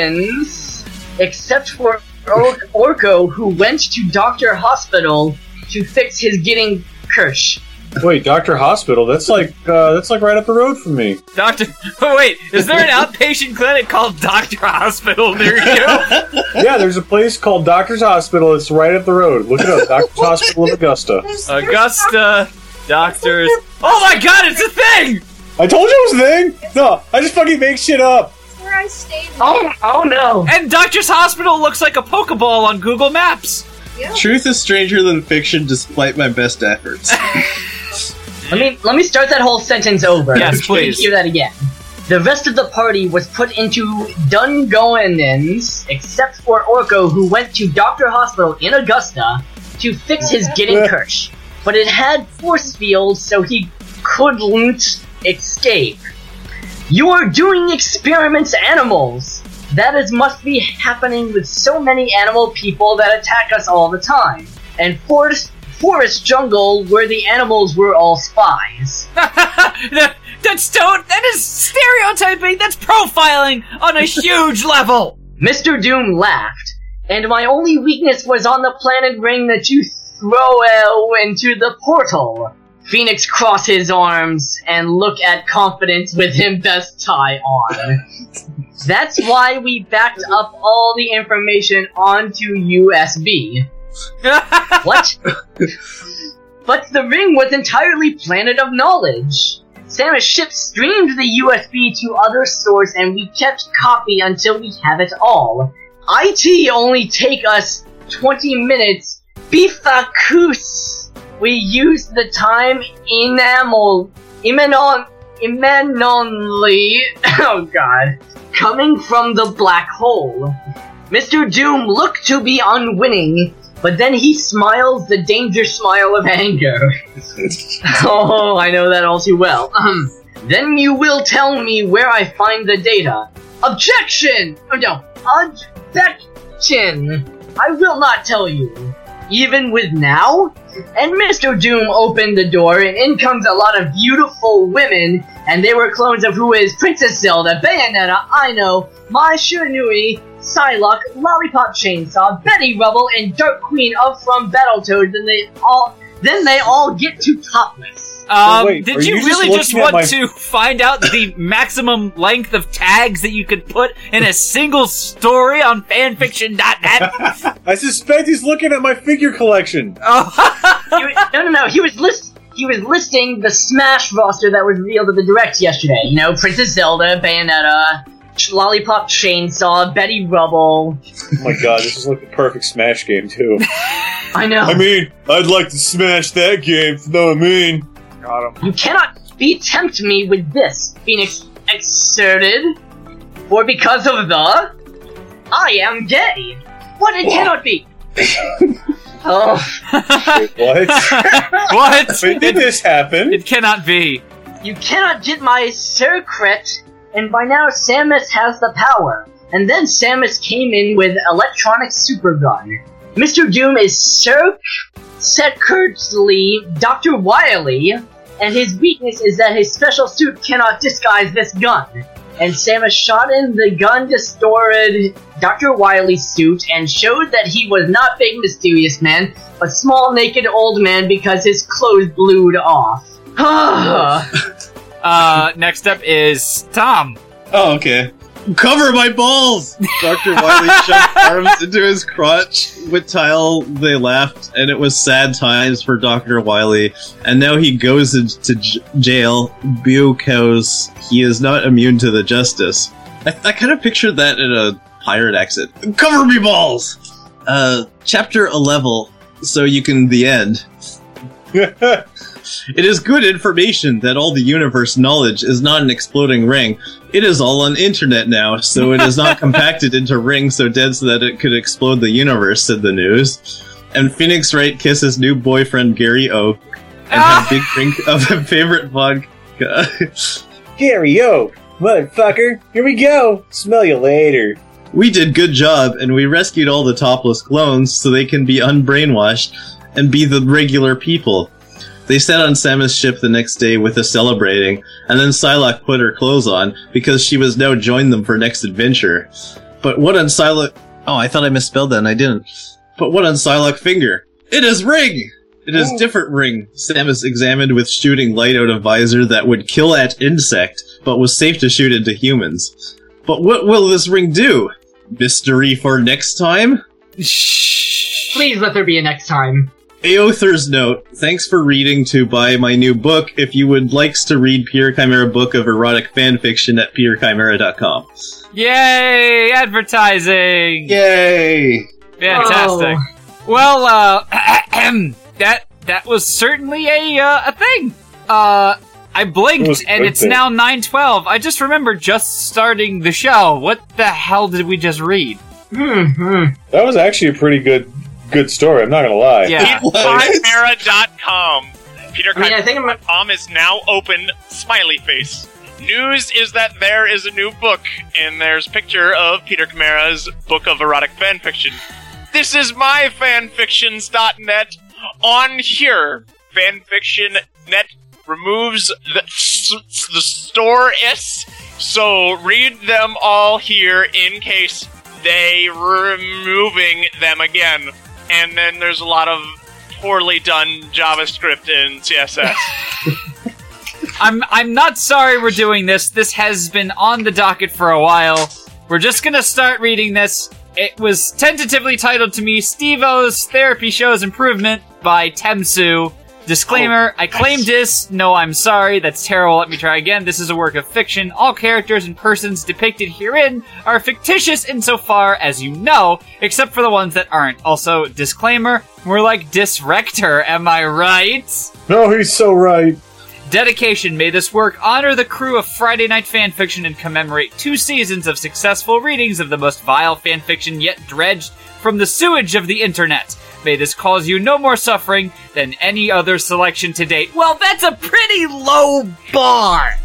Dungonins, except for Orko, who went to Dr. Hospital to fix his getting Kirsch. Wait, Dr. Hospital? That's like right up the road from me. Wait, is there an outpatient clinic called Doctor Hospital near you? Yeah, there's a place called Doctor's Hospital. It's right up the road. Look it up. Doctor's Hospital of Augusta. Augusta, doctors. Oh my god, it's a thing! I told you it was a thing! No, I just fucking make shit up. That's where I stayed. Oh no! And Doctor's Hospital looks like a Pokeball on Google Maps. Yeah. Truth is stranger than fiction, despite my best efforts. Let me start that whole sentence over. Yes, please. Hear that again. The rest of the party was put into Dungoanins, except for Orko, who went to Dr. Hospital in Augusta to fix his getting Kirsch. But it had force fields, so he couldn't escape. You are doing experiments, animals! That must be happening with so many animal people that attack us all the time. And forest jungle where the animals were all spies. That is stereotyping. That's profiling on a huge level. Mr. Doom laughed, and my only weakness was on the planet ring that you throw into the portal. Phoenix crossed his arms and look at confidence with him best tie on. That's why we backed up all the information onto USB. What? But the ring was entirely Planet of Knowledge. Samus' ship streamed the USB to other source and we kept copy until we have it all. IT only take us 20 minutes. Bifakus! We used the time imminently, oh god, coming from the black hole. Mr. Doom looked to be unwinning, but then he smiles the danger smile of anger. Oh, I know that all too well. Then you will tell me where I find the data. Objection! Oh no, objection! I will not tell you. Even with now? And Mr. Doom opened the door, and in comes a lot of beautiful women, and they were clones of who is Princess Zelda, Bayonetta, Ino, Mai Shiranui, Psylocke, Lollipop Chainsaw, Betty Rubble, and Dark Queen up from Battletoads, and then they all get to topless. Wait, did you really just want to find out the maximum length of tags that you could put in a single story on fanfiction.net? I suspect he's looking at my figure collection. Oh. No. He was listing the Smash roster that was revealed at the Direct yesterday. You know, Princess Zelda, Bayonetta, Lollipop Chainsaw, Betty Rubble. Oh my god, this is like the perfect Smash game, too. I know. I mean, I'd like to smash that game, if you know what I mean. Got him. You cannot tempt me with this, Phoenix exerted. For because of the... I am gay. What? It cannot be. Oh. Wait, what? What? Wait, did this happen? It cannot be. You cannot get my secret, and by now Samus has the power. And then Samus came in with electronic supergun. Mr. Doom is secretly Dr. Wily, and his weakness is that his special suit cannot disguise this gun. And Samus shot in the gun-distorted Dr. Wily's suit and showed that he was not big mysterious man, but small naked old man because his clothes blued off. Next up is Tom. Oh, okay. Cover my balls! Dr. Wily shoved arms into his crotch. With Tile, they laughed, and it was sad times for Dr. Wily. And now he goes into jail because he is not immune to the justice. I kind of pictured that in a pirate accent. Cover me balls! Chapter 11, so you can the end. It is good information that all the universe knowledge is not an exploding ring. It is all on internet now, so it is not compacted into rings so dense that it could explode the universe, said the news. And Phoenix Wright kisses new boyfriend Gary Oak and had a big drink of her favorite vodka. Gary Oak, motherfucker, here we go. Smell you later. We did good job, and we rescued all the topless clones so they can be unbrainwashed and be the regular people. They sat on Samus' ship the next day with a celebrating, and then Psylocke put her clothes on, because she was now joined them for next adventure. But what on Psylocke... Oh, I thought I misspelled that and I didn't. But what on Psylocke finger? It is ring! It is different ring Samus examined with shooting light out of visor that would kill at insect, but was safe to shoot into humans. But what will this ring do? Mystery for next time? Please let there be a next time. Aother's note, thanks for reading to buy my new book. If you would likes to read Peter Chimera book of erotic fanfiction at peterchimera.com. Yay! Advertising! Yay! Fantastic. Oh. Well, that was certainly a thing. I blinked and it's now 9:12. I just remember just starting the show. What the hell did we just read? That was actually a pretty good story, I'm not gonna lie. Yeah. PeterChimera.com. I PeterChimera.com is now open, smiley face. News is that there is a new book, and there's a picture of Peter Chimera's book of erotic fanfiction. This is my fanfictions.net. On here, fanfiction.net removes the store S, so read them all here in case they removing them again. And then there's a lot of poorly done JavaScript and CSS. I'm not sorry we're doing this. This has been on the docket for a while. We're just gonna start reading this. It was tentatively titled to me Steve-O's Therapy Shows Improvement by Temsu. Disclaimer, I claim this. No, I'm sorry. That's terrible. Let me try again. This is a work of fiction. All characters and persons depicted herein are fictitious insofar as you know, except for the ones that aren't. Also, disclaimer, more like Disrector, am I right? No, he's so right. Dedication. May this work honor the crew of Friday Night Fanfiction and commemorate 2 seasons of successful readings of the most vile fanfiction yet dredged from the sewage of the internet. May this cause you no more suffering than any other selection to date. Well, that's a pretty low bar!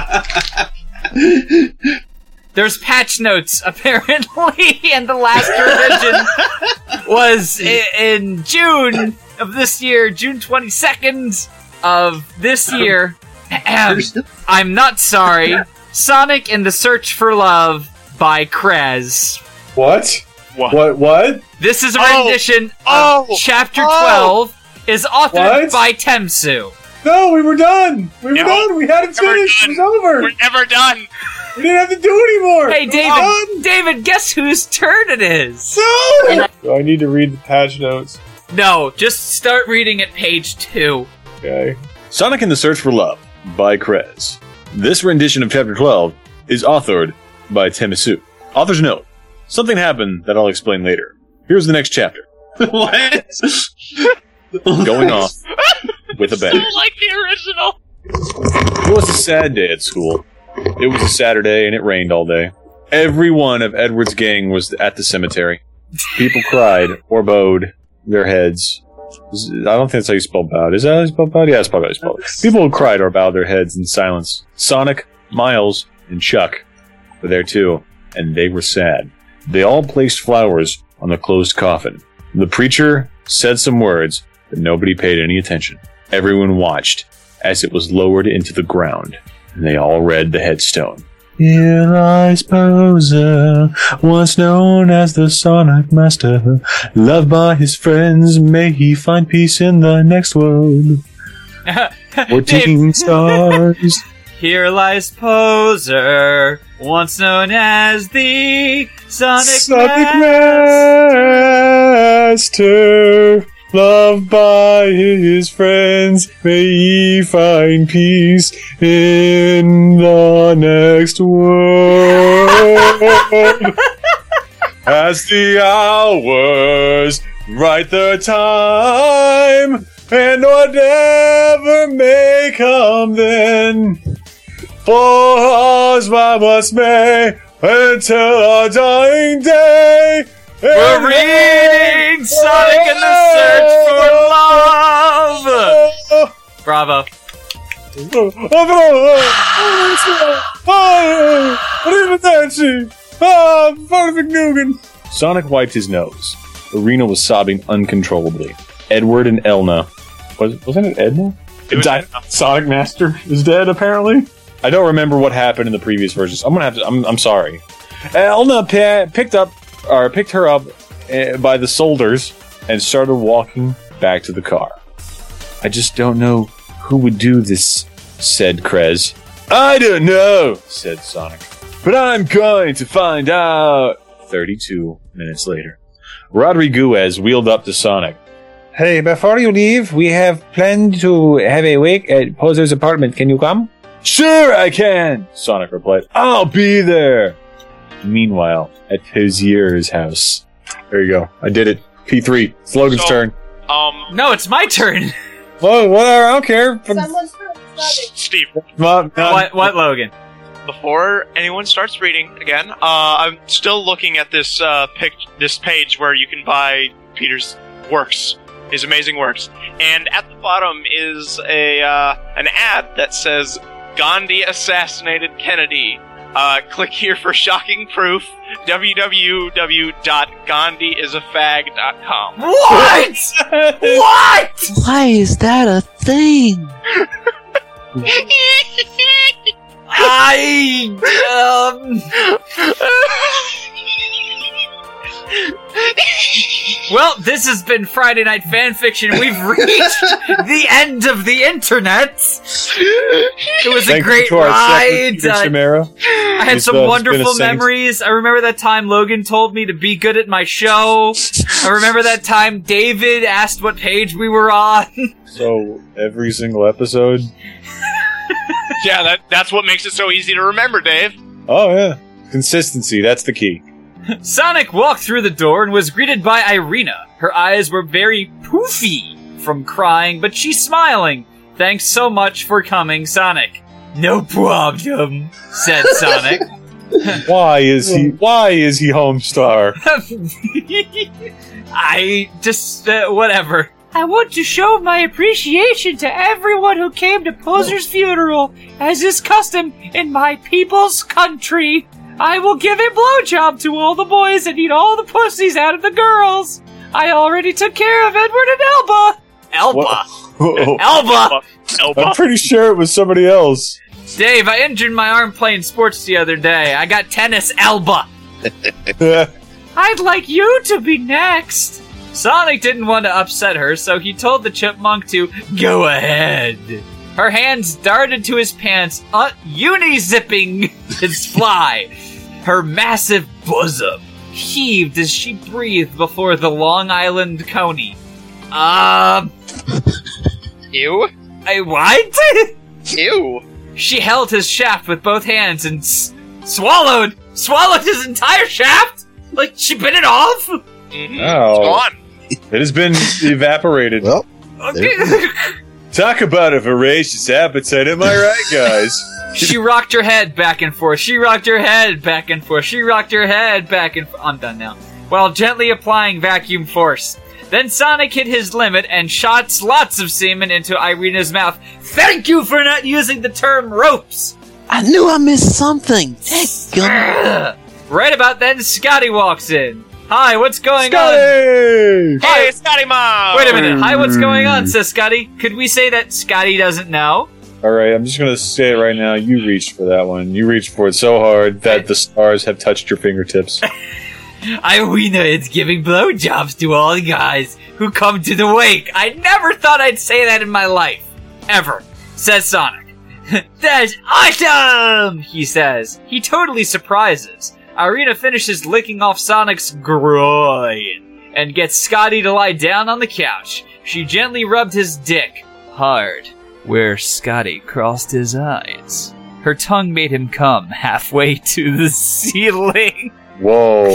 There's patch notes, apparently, and the last revision was in June of this year, June 22nd of this year. I'm not sorry. Sonic and the Search for Love by Krez. What? What? This is a rendition of Chapter 12, is authored by Temsu. No, we were done! We had it finished! It was over! We're never done! We didn't have to do anymore! Hey, David, guess whose turn it is? No! Do I need to read the patch notes? No, just start reading at page 2. Okay. Sonic and the Search for Love by Krez. This rendition of Chapter 12 is authored by Temsu. Author's note. Something happened that I'll explain later. Here's the next chapter. What? Going off with a bang. Like the original! It was a sad day at school. It was a Saturday and it rained all day. Every one of Edward's gang was at the cemetery. People cried or bowed their heads. I don't think that's how you spell bowed. Is that how you spell bowed? Yeah, that's probably how you spell it. People cried or bowed their heads in silence. Sonic, Miles, and Chuck were there too, and they were sad. They all placed flowers on the closed coffin. The preacher said some words, but nobody paid any attention. Everyone watched as it was lowered into the ground, and they all read the headstone. Here lies Bowser, once known as the Sonic Master. Loved by his friends, may he find peace in the next world. 14 stars. Here lies Poser, once known as the Sonic Master. Loved by his friends, may he find peace in the next world. As the hours write the time, and whatever may come then, for us by what may, until our dying day. We're reading Sonic and the Search for Love! Bravo. Sonic wiped his nose. Irina was sobbing uncontrollably. Edward and Elna. Wasn't it Edna? Sonic Master is dead, apparently. I don't remember what happened in the previous versions. I'm sorry. Elna picked her up by the shoulders and started walking back to the car. I just don't know who would do this, said Krez. I don't know, said Sonic. But I'm going to find out. 32 minutes later. Rodriguez wheeled up to Sonic. Hey, before you leave, we have planned to have a wake at Poser's apartment. Can you come? Sure I can, Sonic replied. I'll be there. Meanwhile, at Posier's house. There you go. I did it. P3. It's Logan's turn. No, it's my turn. Well, whatever, I don't care. Someone's starting. Steve, What, Logan? before anyone starts reading again, I'm still looking at this this page where you can buy Peter's works, his amazing works, and at the bottom is an ad that says Gandhi assassinated Kennedy. Click here for shocking proof. www.gandhiisafag.com. What? What? Why is that a thing? Well, this has been Friday Night Fanfiction. We've reached the end of the internet. It was a great ride. I had some wonderful memories. I remember that time Logan told me to be good at my show. I remember that time David asked what page we were on. So, every single episode? Yeah, that's what makes it so easy to remember, Dave. Oh, yeah. Consistency, that's the key. Sonic walked through the door and was greeted by Irina. Her eyes were very poofy from crying, but she's smiling. Thanks so much for coming, Sonic. No problem, said Sonic. Why is he Homestar? I just, whatever. I want to show my appreciation to everyone who came to Poser's funeral, as is custom in my people's country. I will give a blowjob to all the boys and eat all the pussies out of the girls. I already took care of Edward and Elba. Elba! I'm pretty sure it was somebody else. Dave, I injured my arm playing sports the other day. I got tennis Elba. I'd like you to be next. Sonic didn't want to upset her, so he told the chipmunk to go ahead. Her hands darted to his pants, uni-zipping his fly. Her massive bosom heaved as she breathed before the Long Island Coney. Ew. What? Ew. She held his shaft with both hands and swallowed his entire shaft? Like, she bit it off? Mm-hmm. Oh. It's gone. It has been evaporated. Well, Okay. Talk about a voracious appetite, am I right, guys? She rocked her head back and forth. She rocked her head back and forth. She rocked her head back and forth. I'm done now. While gently applying vacuum force. Then Sonic hit his limit and shot lots of semen into Irina's mouth. Thank you for not using the term ropes! I knew I missed something. Dadgummit. Right about then, Scotty walks in. Hi, what's going Scotty! on? Hey, Scotty Mom! Wait a minute. Hi, what's going on, says Scotty. Could we say that Scotty doesn't know? Alright, I'm just gonna say it right now. You reached for that one. You reached for it so hard that the stars have touched your fingertips. Irina is giving blowjobs to all the guys who come to the wake. I never thought I'd say that in my life. Ever. Says Sonic. That's awesome! He says. He totally surprises. Irina finishes licking off Sonic's groin and gets Scotty to lie down on the couch. She gently rubbed his dick hard, where Scotty crossed his eyes. Her tongue made him come halfway to the ceiling. Whoa.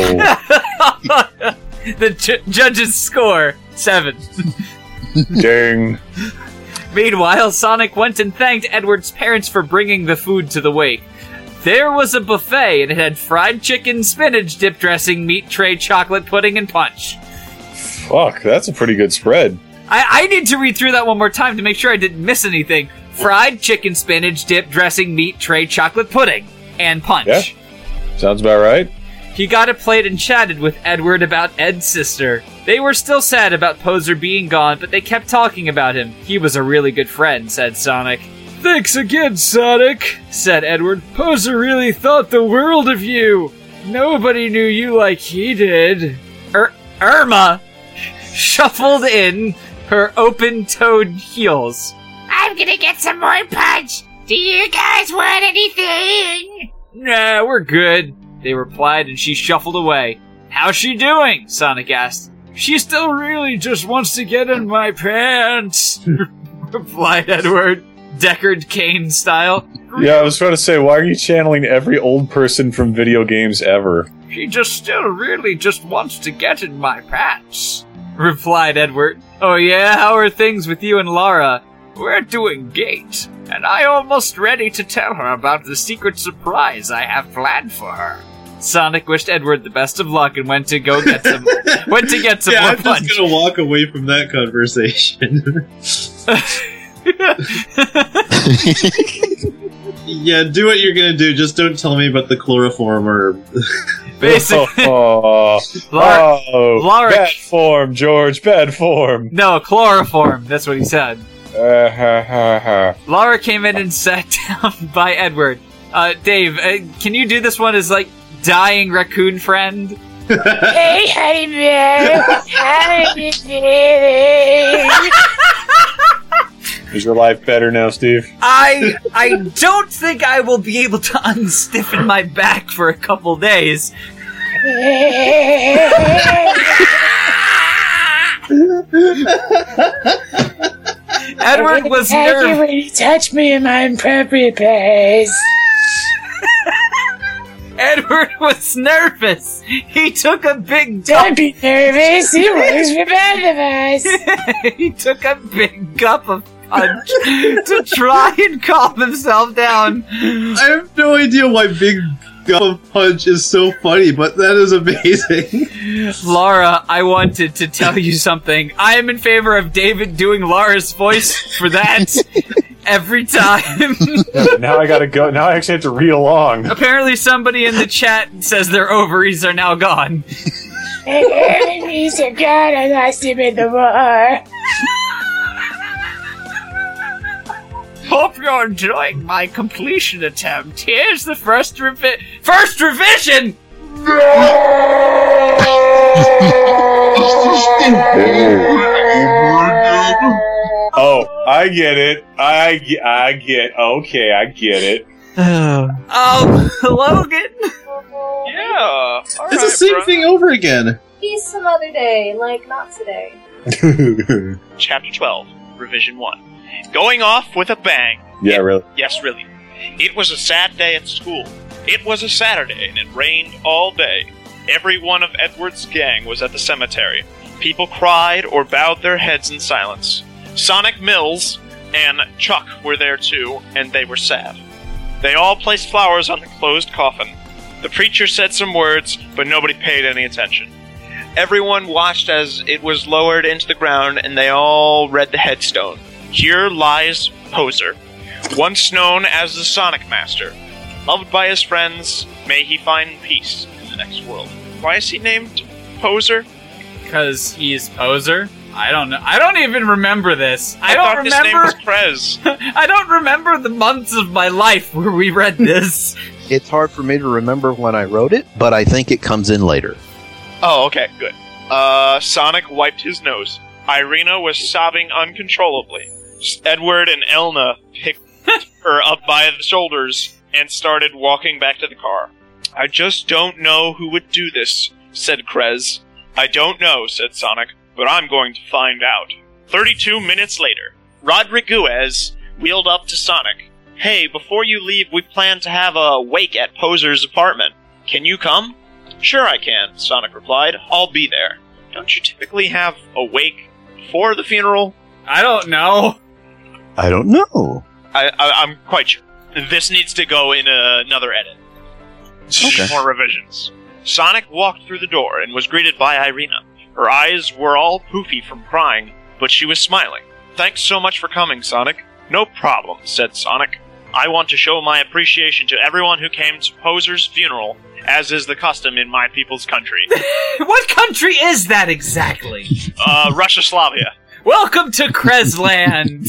The judge's score, 7. Dang. Meanwhile, Sonic went and thanked Edward's parents for bringing the food to the wake. There was a buffet, and it had fried chicken, spinach dip dressing, meat tray, chocolate pudding, and punch. Fuck, that's a pretty good spread. I need to read through that one more time to make sure I didn't miss anything. Fried chicken, spinach dip dressing, meat tray, chocolate pudding, and punch. Yeah, sounds about right. He got a plate and chatted with Edward about Ed's sister. They were still sad about Poser being gone, but they kept talking about him. He was a really good friend, said Sonic. Thanks again, Sonic, said Edward. Poser really thought the world of you. Nobody knew you like he did. Irma shuffled in, her open-toed heels. I'm gonna get some more punch. Do you guys want anything? Nah, we're good, they replied, and she shuffled away. How's she doing? Sonic asked. She still really just wants to get in my pants, replied Edward, Deckard Cain style. Yeah, I was trying to say, why are you channeling every old person from video games ever? She just still really just wants to get in my pants, replied Edward. Oh yeah, how are things with you and Lara? We're doing great, and I almost ready to tell her about the secret surprise I have planned for her. Sonic wished Edward the best of luck and went to go get some more I'm punch. just gonna walk away from that conversation. Yeah, do what you're gonna do. Just don't tell me about the chloroform or... Basically, Lara, Lara- bad form, George, bad form. no, chloroform, that's what he said. Lara came in and sat down by Edward. Dave, can you do this one as, like, dying raccoon friend? Hey, honey bear. How are you doing? Is your life better now, Steve? I don't think I will be able to unstiffen my back for a couple days. Edward was nervous. When you touch me in my inappropriate place. Edward was nervous. He took a big Don't be nervous. It works for both of us. He took a big cup of punch to try and calm himself down. I have no idea why Big Gup of Punch is so funny, but that is amazing. Lara, I wanted to tell you something. I am in favor of David doing Lara's voice for that every time. Now I gotta go. Now I actually have to read along. Apparently somebody in the chat says their ovaries are now gone. Enemies are gone. I lost him in the war. Hope you're enjoying my completion attempt. Here's the first revision! Oh, I get it. I get. Okay, I get it. Logan. Yeah. It's the same thing over again. Peace some other day, like not today. Chapter 12, Revision 1. Going off with a bang. Yeah, really. Yes, really. It was a sad day at school. It was a Saturday, and it rained all day. Every one of Edward's gang was at the cemetery. People cried or bowed their heads in silence. Sonic Mills and Chuck were there too, and they were sad. They all placed flowers on the closed coffin. The preacher said some words, but nobody paid any attention. Everyone watched as it was lowered into the ground, and they all read the headstone. Here lies Poser, once known as the Sonic Master. Loved by his friends, may he find peace in the next world. Why is he named Poser? Because he's Poser? I don't know. I don't even remember this. I don't thought remember. his name was Krez. I don't remember the months of my life where we read this. It's hard for me to remember when I wrote it, but I think it comes in later. Oh, okay, good. Sonic wiped his nose. Irina was sobbing uncontrollably. Edward and Elna picked her up by the shoulders and started walking back to the car. I just don't know who would do this, said Krez. I don't know, said Sonic, but I'm going to find out. 32 minutes later, Rodriguez wheeled up to Sonic. Hey, before you leave, we plan to have a wake at Poser's apartment. Can you come? Sure I can, Sonic replied. I'll be there. Don't you typically have a wake before the funeral? I don't know. I don't know. I'm quite sure. This needs to go in another edit. Okay. More revisions. Sonic walked through the door and was greeted by Irina. Her eyes were all poofy from crying, but she was smiling. Thanks so much for coming, Sonic. No problem, said Sonic. I want to show my appreciation to everyone who came to Poser's funeral, as is the custom in my people's country. What country is that exactly? Russia-Slavia. Welcome to Kresland.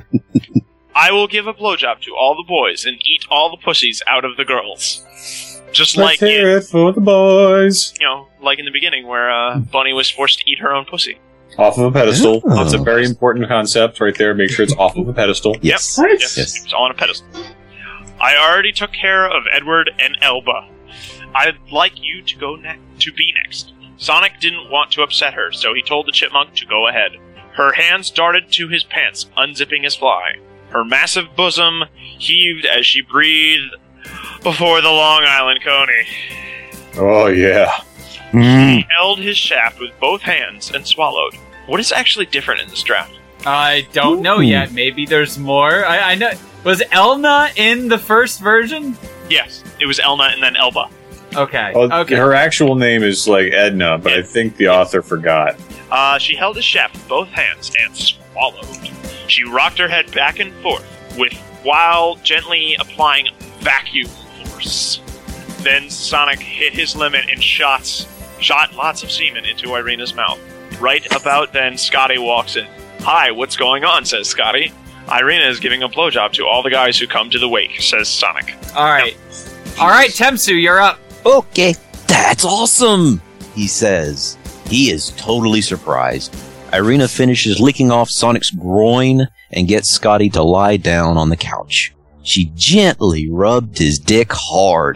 I will give a blowjob to all the boys and eat all the pussies out of the girls. Just Let's like hear it for the boys. like in the beginning where Bunny was forced to eat her own pussy. Off of a pedestal. Oh. That's a very important concept right there. Make sure it's off of a pedestal. Yes. Yes, Yes. it's on a pedestal. I already took care of Edward and Elba. I'd like you to go to be next. Sonic didn't want to upset her, so he told the chipmunk to go ahead. Her hands darted to his pants, unzipping his fly. Her massive bosom heaved as she breathed before the Long Island Coney. Oh, yeah. He held his shaft with both hands and swallowed. What is actually different in this draft? I don't know yet. Maybe there's more. I know. Was Elna in the first version? Yes, it was Elna and then Elba. Okay. Well, Okay. Her actual name is like Edna, but I think the author forgot. She held his shaft with both hands and swallowed. She rocked her head back and forth while gently applying vacuum force. Then Sonic hit his limit and shot lots of semen into Irina's mouth. Right about then, Scotty walks in. "Hi, what's going on?" says Scotty. "Irina is giving a blowjob to all the guys who come to the wake," says Sonic. All right. All right, Temsu, you're up. Okay. That's awesome, he says. He is totally surprised. Irina finishes licking off Sonic's groin and gets Scotty to lie down on the couch. She gently rubbed his dick hard,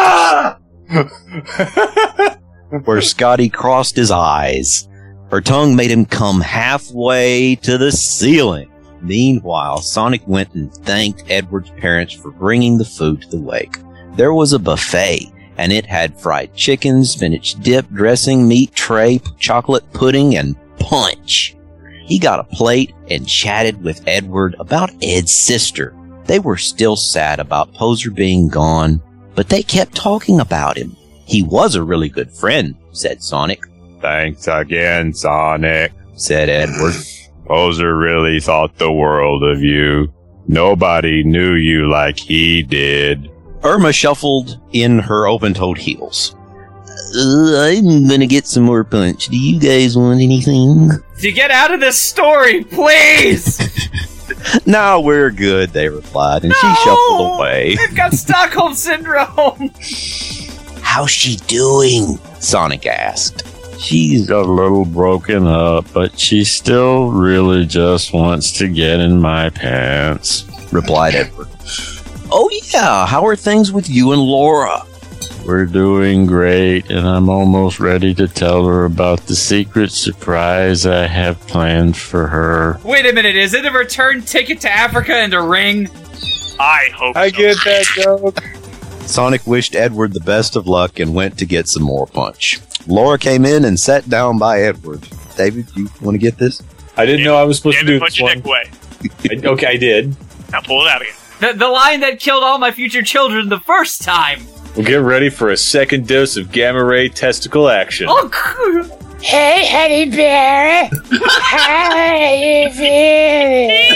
where Scotty crossed his eyes. Her tongue made him come halfway to the ceiling. Meanwhile, Sonic went and thanked Edward's parents for bringing the food to the wake. There was a buffet, and it had fried chicken, spinach dip, dressing, meat tray, chocolate pudding, and punch. He got a plate and chatted with Edward about Ed's sister. They were still sad about Poser being gone, but they kept talking about him. He was a really good friend, said Sonic. Thanks again, Sonic, said Edward. Poser really thought the world of you. Nobody knew you like he did. Irma shuffled in her open-toed heels. I'm gonna get some more punch. Do you guys want anything? To get out of this story, please! No, we're good, they replied, and she shuffled away. I've got Stockholm Syndrome! How's she doing? Sonic asked. She's a little broken up, but she still really just wants to get in my pants, replied Edward. Oh yeah, how are things with you and Laura? We're doing great, and I'm almost ready to tell her about the secret surprise I have planned for her. Wait a minute, is it a return ticket to Africa and a ring? I hope so. I get that joke. Sonic wished Edward the best of luck and went to get some more punch. Laura came in and sat down by Edward. David, you want to get this? I didn't know I was supposed to do Put this your one. dick away. Okay, I did. Now pull it out again. The line that killed all my future children the first time. We'll get ready for a second dose of gamma ray testicle action. Oh, Hey, honey bear. How you feeling?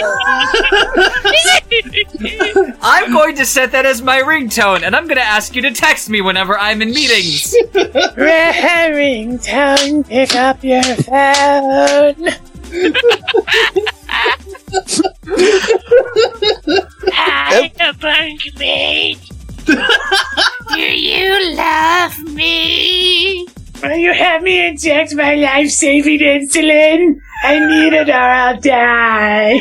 I'm going to set that as my ringtone, and I'm going to ask you to text me whenever I'm in meetings. Ringtone, pick up your phone. Hi, the bunk mate. Do you love me? Will you have me inject my life-saving insulin? I need it or I'll die.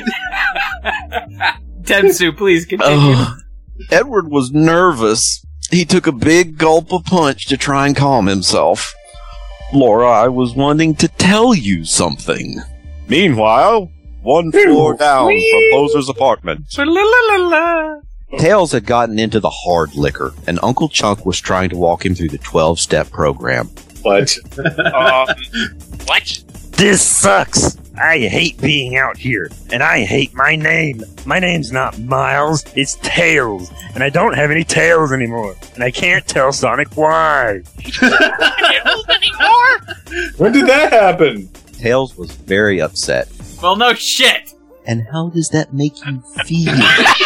Temsu, please continue. Edward was nervous. He took a big gulp of punch to try and calm himself. Laura, I was wanting to tell you something. Meanwhile, one floor down from Poser's apartment. Tails had gotten into the hard liquor, and Uncle Chunk was trying to walk him through the 12-step program. What? What? This sucks. I hate being out here, and I hate my name. My name's not Miles, it's Tails, and I don't have any tails anymore, and I can't tell Sonic why. Tails anymore? When did that happen? Tails was very upset. Well, no shit. And how does that make you feel?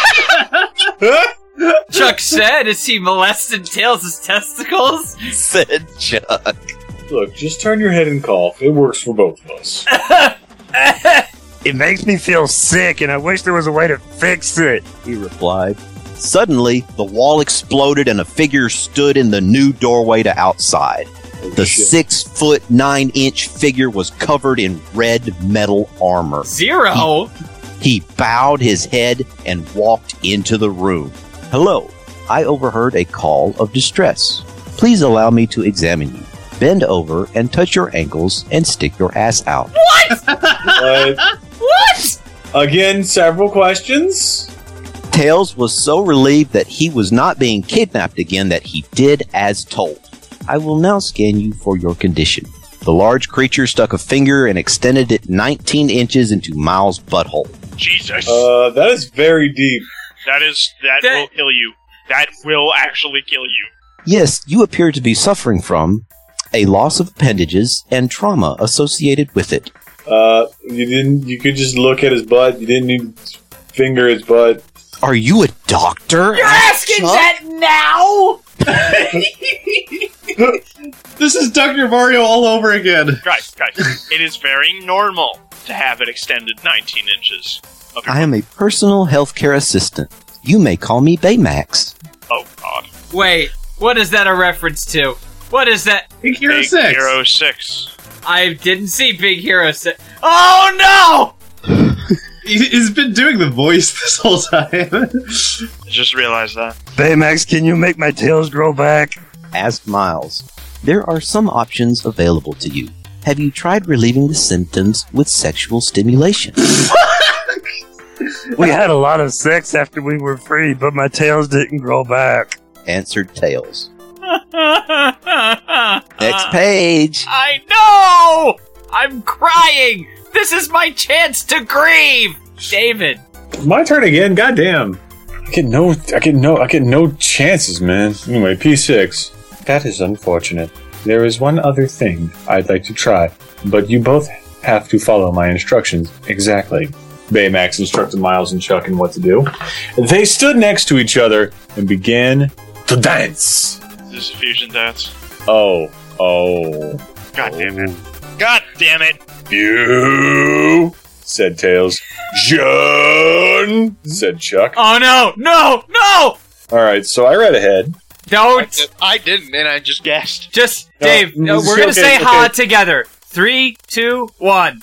Chuck said, "Is he molested Tails' testicles?" Said Chuck. Look, just turn your head and cough. It works for both of us. It makes me feel sick, and I wish there was a way to fix it, he replied. Suddenly, the wall exploded and a figure stood in the new doorway to outside. The 6'9" figure was covered in red metal armor. Zero? He bowed his head and walked into the room. Hello, I overheard a call of distress. Please allow me to examine you. Bend over and touch your ankles and stick your ass out. What? What? Again, several questions. Tails was so relieved that he was not being kidnapped again that he did as told. I will now scan you for your condition. The large creature stuck a finger and extended it 19 inches into Miles' butthole. Jesus. That is very deep. That will kill you. That will actually kill you. Yes, you appear to be suffering from a loss of appendages and trauma associated with it. You could just look at his butt. You didn't need to finger his butt. Are you a doctor? You're asking that now? This is Dr. Mario all over again. Guys, it is very normal to have it extended 19 inches. I am a personal healthcare assistant. You may call me Baymax. Oh, God. Wait, what is that a reference to? What is that? Big Hero Big 6. Hero 6. I didn't see Big Hero 6. Oh, no! He's been doing the voice this whole time. I just realized that. Baymax, can you make my tails grow back? Asked Miles. There are some options available to you. Have you tried relieving the symptoms with sexual stimulation? We had a lot of sex after we were free, but my tails didn't grow back. Answered Tails. Next page. I know! I'm crying! This is my chance to grieve! David. My turn again, goddamn. I get no chances, man. Anyway, P6. That is unfortunate. There is one other thing I'd like to try, but you both have to follow my instructions exactly. Baymax instructed Miles and Chuck in what to do. They stood next to each other and began to dance. Is this a fusion dance? Oh. God damn it. God damn it! You, said Tails. John, said Chuck. Oh, no! Alright, so I read ahead. Don't! I didn't, and I just guessed. Dave, we're gonna say ha together. 3, 2, 1.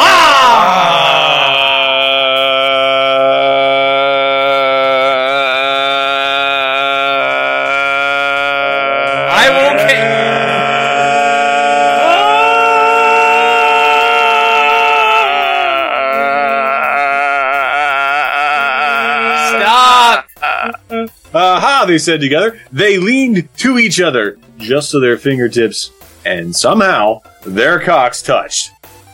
I won't Stop! Aha, they said together. They leaned to each other, just so their fingertips, and somehow, their cocks touched.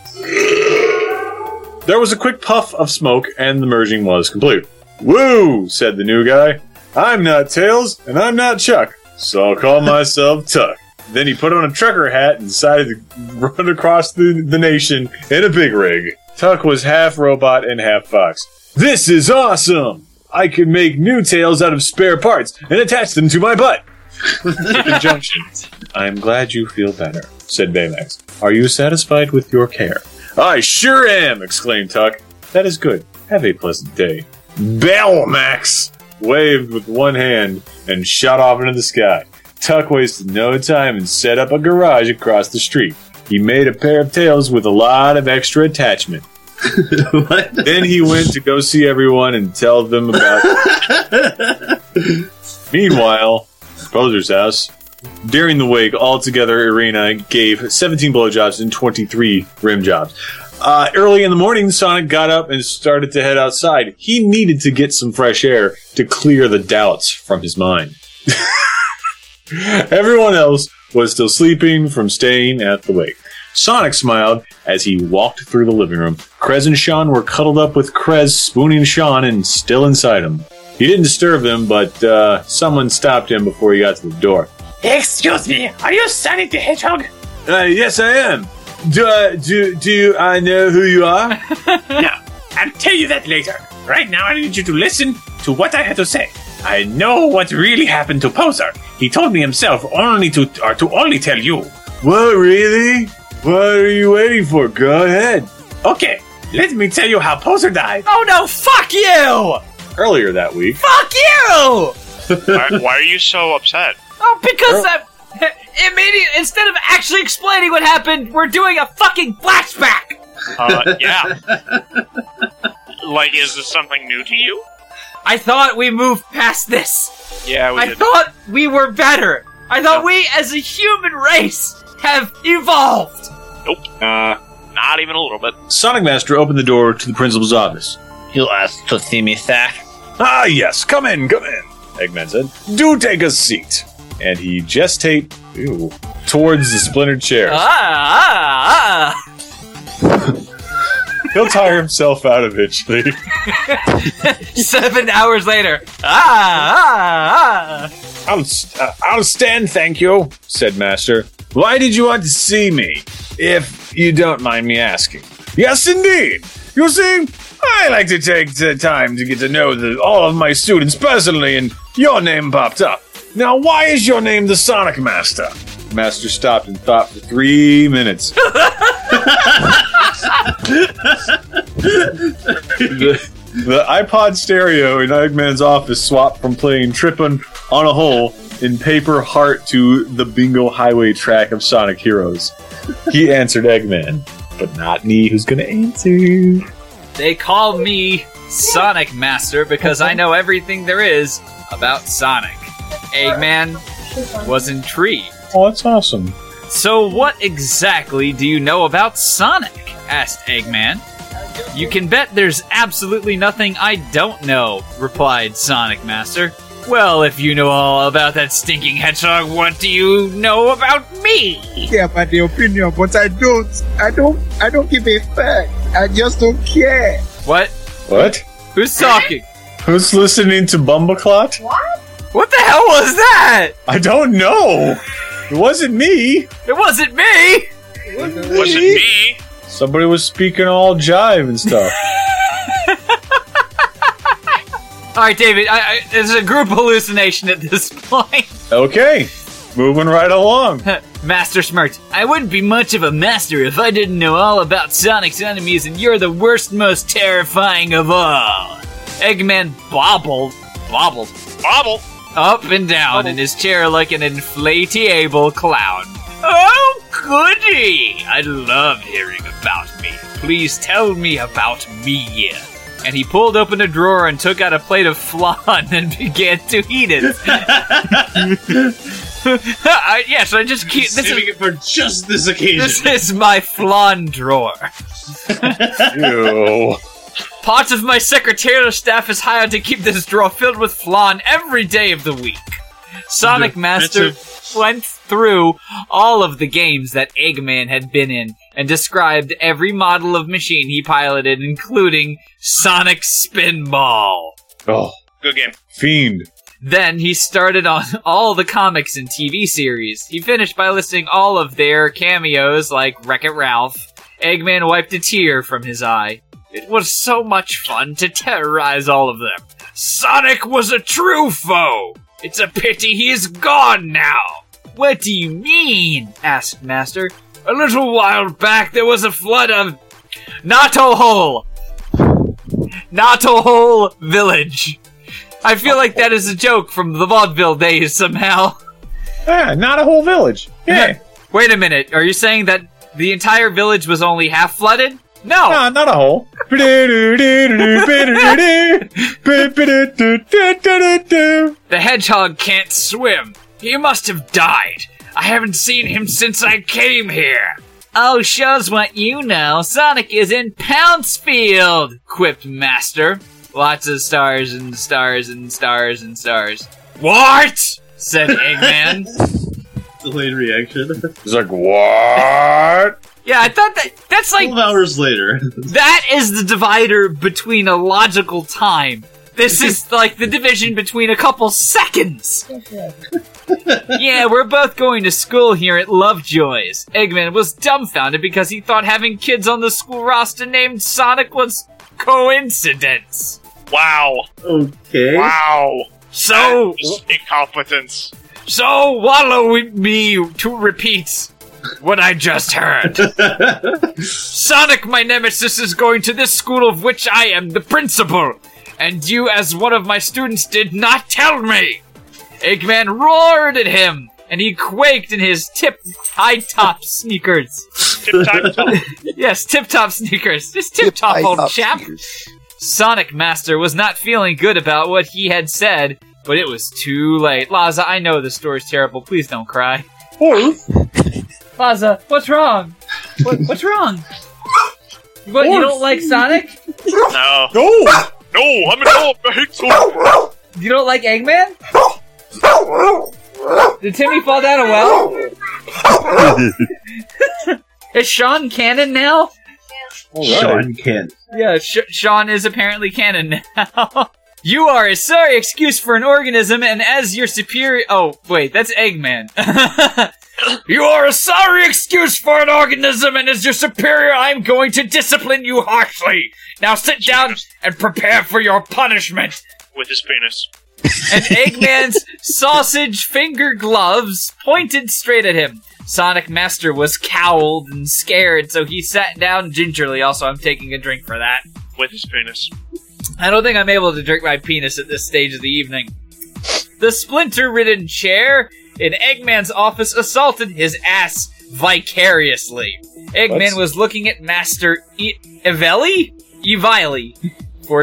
There was a quick puff of smoke, and the merging was complete. Woo, said the new guy. I'm not Tails, and I'm not Chuck, so I'll call myself Tuck. Then he put on a trucker hat and decided to run across the nation in a big rig. Tuck was half robot and half fox. This is awesome! I can make new tails out of spare parts and attach them to my butt. Conjunction. I'm glad you feel better, said Baymax. Are you satisfied with your care? I sure am, exclaimed Tuck. That is good. Have a pleasant day. Baymax waved with one hand and shot off into the sky. Tuck wasted no time and set up a garage across the street. He made a pair of tails with a lot of extra attachment. What? Then he went to go see everyone and tell them about it. Meanwhile, Poser's house. During the wake, altogether, Irina gave 17 blowjobs and 23 rim jobs. Early in the morning, Sonic got up and started to head outside. He needed to get some fresh air to clear the doubts from his mind. Everyone else was still sleeping from staying at the wake. Sonic smiled as he walked through the living room. Krez and Sean were cuddled up with Krez spooning Sean and still inside him. He didn't disturb them, but someone stopped him before he got to the door. Excuse me, are you Sonic the Hedgehog? Yes, I am. Do I know who you are? No, I'll tell you that later. Right now, I need you to listen to what I have to say. I know what really happened to Poser. He told me himself only to only tell you. What, really? What are you waiting for? Go ahead. Okay, let me tell you how Poser died. Oh no, fuck you! Earlier that week. Fuck you! Why are you so upset? Oh, because immediately, instead of actually explaining what happened, we're doing a fucking flashback! Yeah. Like, is this something new to you? I thought we moved past this. Yeah, we I did. thought we were better. I thought we, as a human race, have evolved. Nope. Not even a little bit. Sonic Master opened the door to the principal's office. You asked to see me, sir? Ah, yes, come in, Eggman said. Do take a seat. And he gestate towards the splintered chair. He'll tire himself out eventually. 7 hours later. I'll stand, thank you, said Master. Why did you want to see me, if you don't mind me asking? Yes, indeed. You see, I like to take the time to get to know all of my students personally, and your name popped up. Now, why is your name the Sonic Master? Master stopped and thought for 3 minutes. The iPod stereo in Eggman's office swapped from playing Trippin' on a Hole in Paper Heart to the Bingo Highway track of Sonic Heroes. He answered Eggman, but not me who's gonna answer. They call me Sonic Master because I know everything there is about Sonic. Eggman was intrigued. Oh, that's awesome. So what exactly do you know about Sonic? Asked Eggman. You can bet there's absolutely nothing I don't know, replied Sonic Master. Well, if you know all about that stinking hedgehog, what do you know about me? Yeah, about the opinion, but I don't give a fuck. I just don't care. What? Who's talking? Who's listening to Bumbleclot? What the hell was that? I don't know. It wasn't me. It wasn't me. It wasn't me. Somebody was speaking all jive and stuff. All right, David, it's a group hallucination at this point. Okay, moving right along. Master smirked. I wouldn't be much of a master if I didn't know all about Sonic's enemies, and you're the worst, most terrifying of all. Eggman bobbled up and down in his chair like an inflatable clown. Oh, goody! I love hearing about me. Please tell me about me. And he pulled open a drawer and took out a plate of flan and began to eat it. Yes, I just keep saving it for just this occasion. This is my flan drawer. Ew. Part of my secretarial staff is hired to keep this drawer filled with flan every day of the week. Sonic Master went through all of the games that Eggman had been in and described every model of machine he piloted, including Sonic Spinball. Oh, good game. Fiend. Then he started on all the comics and TV series. He finished by listing all of their cameos like Wreck-It Ralph. Eggman wiped a tear from his eye. It was so much fun to terrorize all of them. Sonic was a true foe. It's a pity he is gone now. What do you mean? Asked Master. A little while back there was a flood of Nato Hole Village. I feel like that is a joke from the vaudeville days somehow. Yeah, not a whole village. Yeah. Wait a minute, are you saying that the entire village was only half flooded? No! No, not a hole. The hedgehog can't swim. He must have died. I haven't seen him since I came here. Oh, shows what you know. Sonic is in Pouncefield, quipped Master. Lots of stars and stars and stars and stars. What? Said Eggman. Delayed reaction. He's like, what? Yeah, I thought that's like 12 hours later. That is the divider between a logical time. This is like the division between a couple seconds. Yeah, we're both going to school here at Lovejoy's. Eggman was dumbfounded because he thought having kids on the school roster named Sonic was coincidence. Wow. Okay. Wow. So incompetence. So wallow with me to repeat what I just heard. Sonic, my nemesis, is going to this school of which I am the principal, and you, as one of my students, did not tell me. Eggman roared at him. and he quaked in his high-top sneakers. Tip-top. Yes, tip-top sneakers. Just tip-top, old chap. Sonic Master was not feeling good about what he had said, but it was too late. Laza, I know this story's terrible. Please don't cry. Laza, what's wrong? What's wrong? What, you don't like Sonic? No. I'm an old. I hate Sonic. You don't like Eggman? Did Timmy fall down a well? Is Sean canon now? Sean Kent. Yeah, Sean is apparently canon now. You are a sorry excuse for an organism, and as your superior... Oh, wait, that's Eggman. You are a sorry excuse for an organism, and as your superior, I'm going to discipline you harshly. Now sit down and prepare for your punishment. With his penis. And Eggman's sausage finger gloves pointed straight at him. Sonic Master was cowled and scared, so he sat down gingerly. Also, I'm taking a drink for that. With his penis. I don't think I'm able to drink my penis at this stage of the evening. The splinter-ridden chair in Eggman's office assaulted his ass vicariously. Eggman was looking at Master Evili for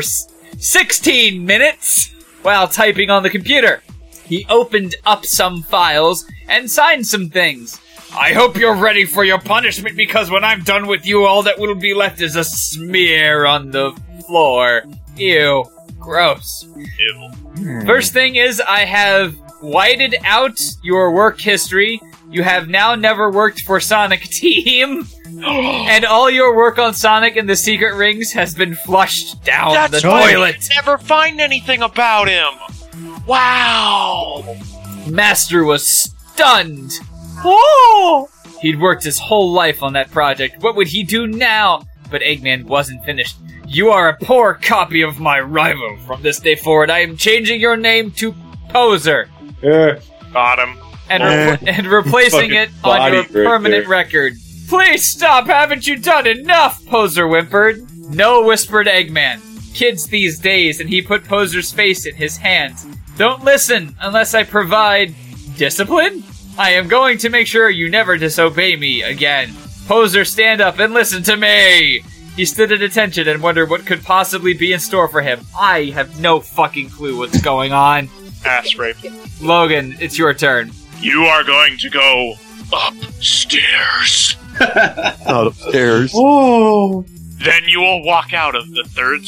16 minutes while typing on the computer. He opened up some files and signed some things. I hope you're ready for your punishment, because when I'm done with you, all that will be left is a smear on the floor. Ew. Gross. Ew. First thing is, I have whited out your work history. You have now never worked for Sonic Team. And all your work on Sonic and the Secret Rings has been flushed down the toilet. Never find anything about him. Wow. Master was stunned. Whoa! He'd worked his whole life on that project. What would he do now? But Eggman wasn't finished. You are a poor copy of my rival. From this day forward, I am changing your name to Poser. Got him. And replacing it on your permanent record. Please stop, haven't you done enough? Poser whimpered. No, whispered Eggman. Kids these days, and he put Poser's face in his hands. Don't listen unless I provide discipline? I am going to make sure you never disobey me again. Poser, stand up and listen to me! He stood at attention and wondered what could possibly be in store for him. I have no fucking clue what's going on. Ass rape. Logan, it's your turn. You are going to go upstairs. Not upstairs. Oh. Then you will walk out of the third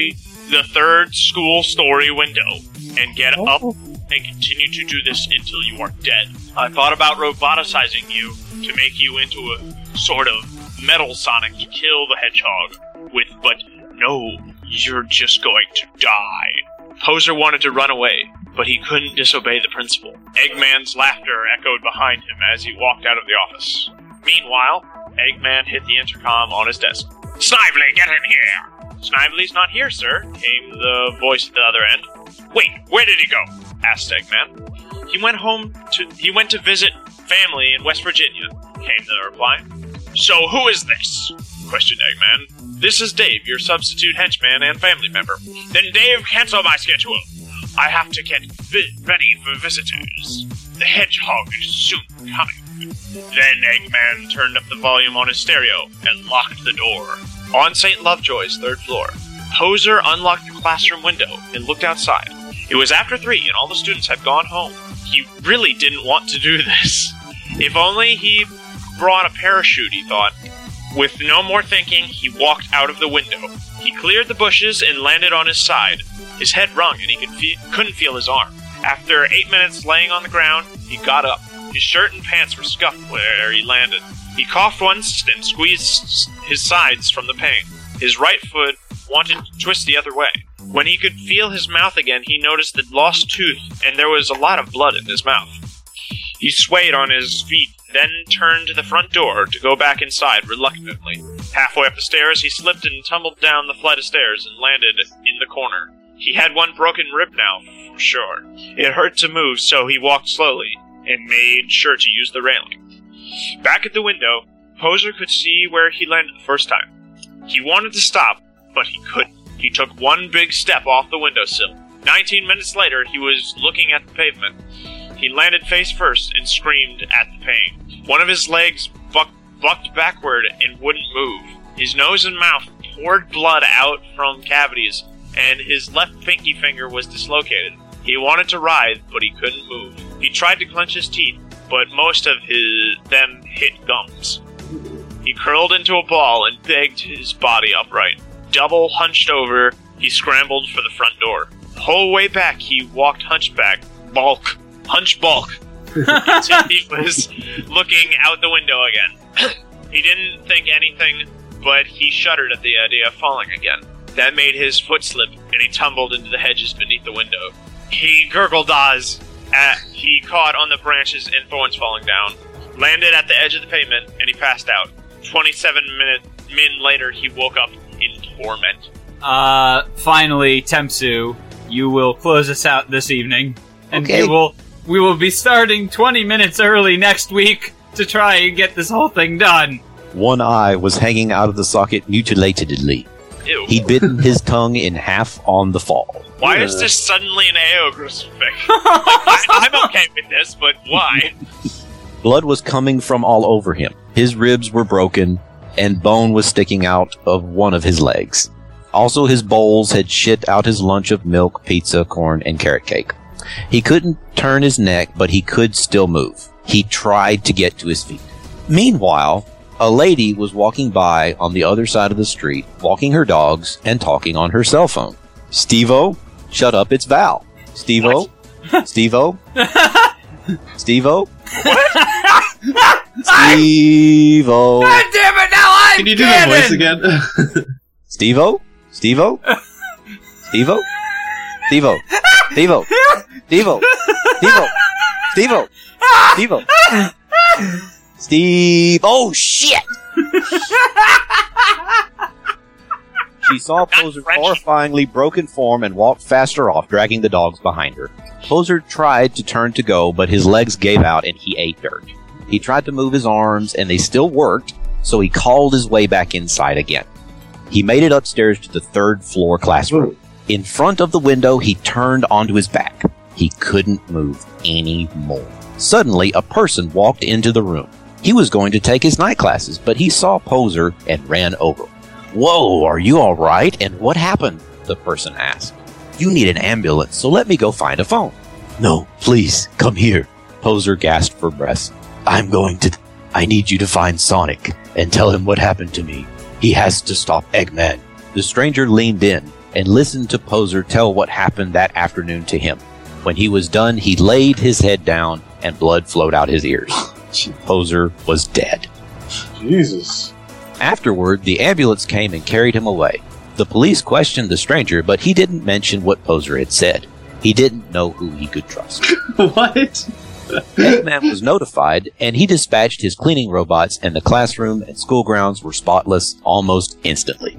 school story window, and get up and continue to do this until you are dead. I thought about roboticizing you to make you into a sort of metal Sonic to kill the hedgehog with, but no, you're just going to die. Poser wanted to run away, but he couldn't disobey the principal. Eggman's laughter echoed behind him as he walked out of the office. Meanwhile, Eggman hit the intercom on his desk. Snively, get in here! Snively's not here, sir, came the voice at the other end. Wait, where did he go? Asked Eggman. He went to visit family in West Virginia, came the reply. So who is this? Questioned Eggman. This is Dave, your substitute henchman and family member. Then Dave, cancel my schedule. I have to get ready for visitors. The hedgehog is soon coming. Then Eggman turned up the volume on his stereo and locked the door. On St. Lovejoy's third floor, Poser unlocked the classroom window and looked outside. It was after 3 and all the students had gone home. He really didn't want to do this. If only he brought a parachute, he thought. With no more thinking, he walked out of the window. He cleared the bushes and landed on his side. His head rung and he couldn't feel his arm. After 8 minutes laying on the ground, he got up. His shirt and pants were scuffed where he landed. He coughed once and squeezed his sides from the pain. His right foot wanted to twist the other way. When he could feel his mouth again, he noticed the lost tooth, and there was a lot of blood in his mouth. He swayed on his feet, then turned to the front door to go back inside reluctantly. Halfway up the stairs, he slipped and tumbled down the flight of stairs and landed in the corner. He had one broken rib now, for sure. It hurt to move, so he walked slowly and made sure to use the railing. Back at the window, Poser could see where he landed the first time. He wanted to stop, but he couldn't. He took one big step off the windowsill. 19 minutes later, he was looking at the pavement. He landed face first and screamed at the pain. One of his legs bucked backward and wouldn't move. His nose and mouth poured blood out from cavities, and his left pinky finger was dislocated. He wanted to writhe, but he couldn't move. He tried to clench his teeth, but most of them hit gums. He curled into a ball and begged his body upright. Double hunched over, he scrambled for the front door. The whole way back, he walked hunch bulk, until he was looking out the window again. He didn't think anything, but he shuddered at the idea of falling again. That made his foot slip, and he tumbled into the hedges beneath the window. He gurgled Oz. He caught on the branches and thorns falling down, landed at the edge of the pavement, and he passed out. 27 minutes later, he woke up in torment. Finally, Temsu, you will close us out this evening. And Okay. we will be starting 20 minutes early next week to try and get this whole thing done. One eye was hanging out of the socket mutilatedly. Ew. He'd bitten his tongue in half on the fall. Why is this suddenly an Aeograph thing? I'm okay with this, but why? Blood was coming from all over him. His ribs were broken, and bone was sticking out of one of his legs. Also, his bowls had shit out his lunch of milk, pizza, corn, and carrot cake. He couldn't turn his neck, but he could still move. He tried to get to his feet. Meanwhile, a lady was walking by on the other side of the street, walking her dogs and talking on her cell phone. Steve-O, shut up, it's Val. Steve-O? Steve-O? Steve-O? Steve-O? God damn it, now I'm Can you do the voice again? Steve-O? Steve-O? Steve-O? Steve-O? Steve-O? Steve-O? Steve-O? Steve-O? Steve-O? Steve. Oh, shit! She saw Poser's horrifyingly broken form and walked faster off, dragging the dogs behind her. Poser tried to turn to go, but his legs gave out and he ate dirt. He tried to move his arms, and they still worked, so he called his way back inside again. He made it upstairs to the third-floor classroom. In front of the window, he turned onto his back. He couldn't move anymore. Suddenly, a person walked into the room. He was going to take his night classes, but he saw Poser and ran over. "Whoa, are you all right? And what happened?" the person asked. "You need an ambulance, so let me go find a phone." "No, please, come here." Poser gasped for breath. I need you to find Sonic and tell him what happened to me. He has to stop Eggman." The stranger leaned in and listened to Poser tell what happened that afternoon to him. When he was done, he laid his head down and blood flowed out his ears. Poser was dead. Jesus. Afterward, the ambulance came and carried him away. The police questioned the stranger, but he didn't mention what Poser had said. He didn't know who he could trust. What? Eggman was notified, and he dispatched his cleaning robots, and the classroom and school grounds were spotless almost instantly.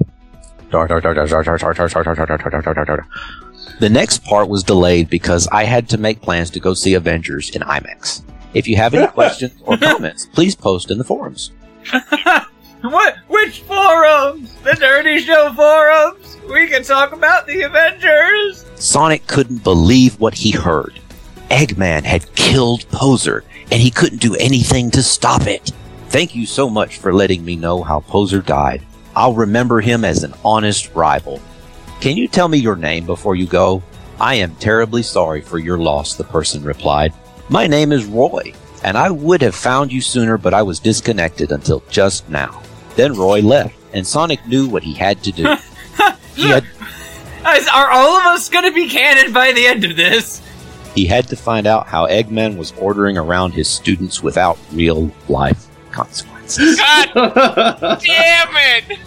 The next part was delayed because I had to make plans to go see Avengers in IMAX. If you have any questions or comments, please post in the forums. What? Which forums? The Dirty Show forums? We can talk about the Avengers. Sonic couldn't believe what he heard. Eggman had killed Poser, and he couldn't do anything to stop it. Thank you so much for letting me know how Poser died. I'll remember him as an honest rival. Can you tell me your name before you go? I am terribly sorry for your loss, the person replied. My name is Roy, and I would have found you sooner, but I was disconnected until just now. Then Roy left, and Sonic knew what he had to do. Are all of us going to be canon by the end of this? He had to find out how Eggman was ordering around his students without real-life consequences. God damn it!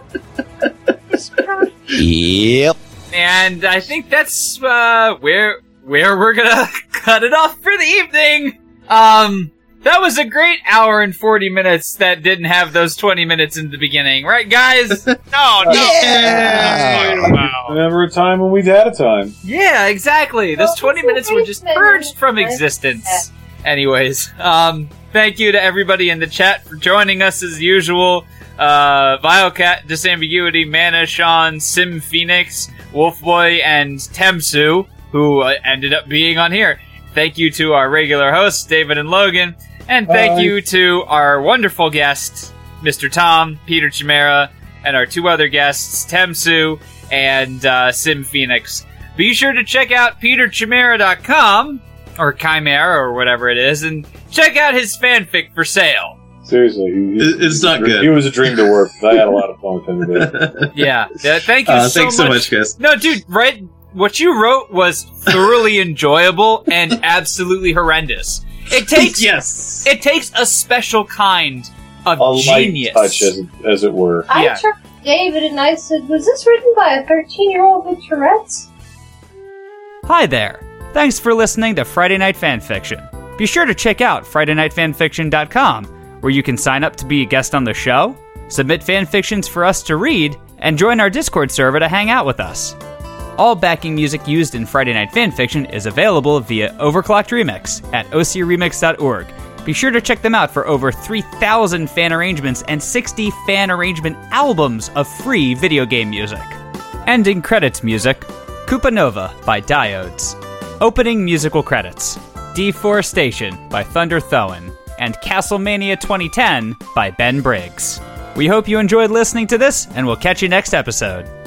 Yep. And I think that's where we're gonna cut it off for the evening. That was a great hour and 40 minutes that didn't have those 20 minutes in the beginning, right, guys? No. Never a time when we had a time. Yeah, exactly. Those 20 minutes were just purged from existence. Anyways, thank you to everybody in the chat for joining us as usual. Vilecat, Disambiguity, Mana, Sean, Sim Phoenix, Wolfboy, and Temsu, who ended up being on here. thank you to our regular hosts, David and Logan. And thank you to our wonderful guests, Mr. Tom, Peter Chimera, and our two other guests, Temsu and Sim Phoenix. Be sure to check out peterchimera.com, or Chimera, or whatever it is, and check out his fanfic for sale. Seriously, it's not good. He was a dream to work with. I had a lot of fun with him today. Yeah, thank you thanks so much, guys. No, dude, right? What you wrote was thoroughly enjoyable and absolutely horrendous. It takes It takes a special kind of genius. Light touch, as it were. I tricked David and I said, "Was this written by a 13-year-old with Tourette's?" Hi there. Thanks for listening to Friday Night Fanfiction. Be sure to check out FridayNightFanfiction.com, where you can sign up to be a guest on the show, submit fanfictions for us to read, and join our Discord server to hang out with us. All backing music used in Friday Night Fanfiction is available via Overclocked Remix at ocremix.org. Be sure to check them out for over 3,000 fan arrangements and 60 fan arrangement albums of free video game music. Ending credits music, Koopa Nova by Diodes. Opening musical credits, Deforestation by Thunder Thoen, and Castlemania 2010 by Ben Briggs. We hope you enjoyed listening to this, and we'll catch you next episode.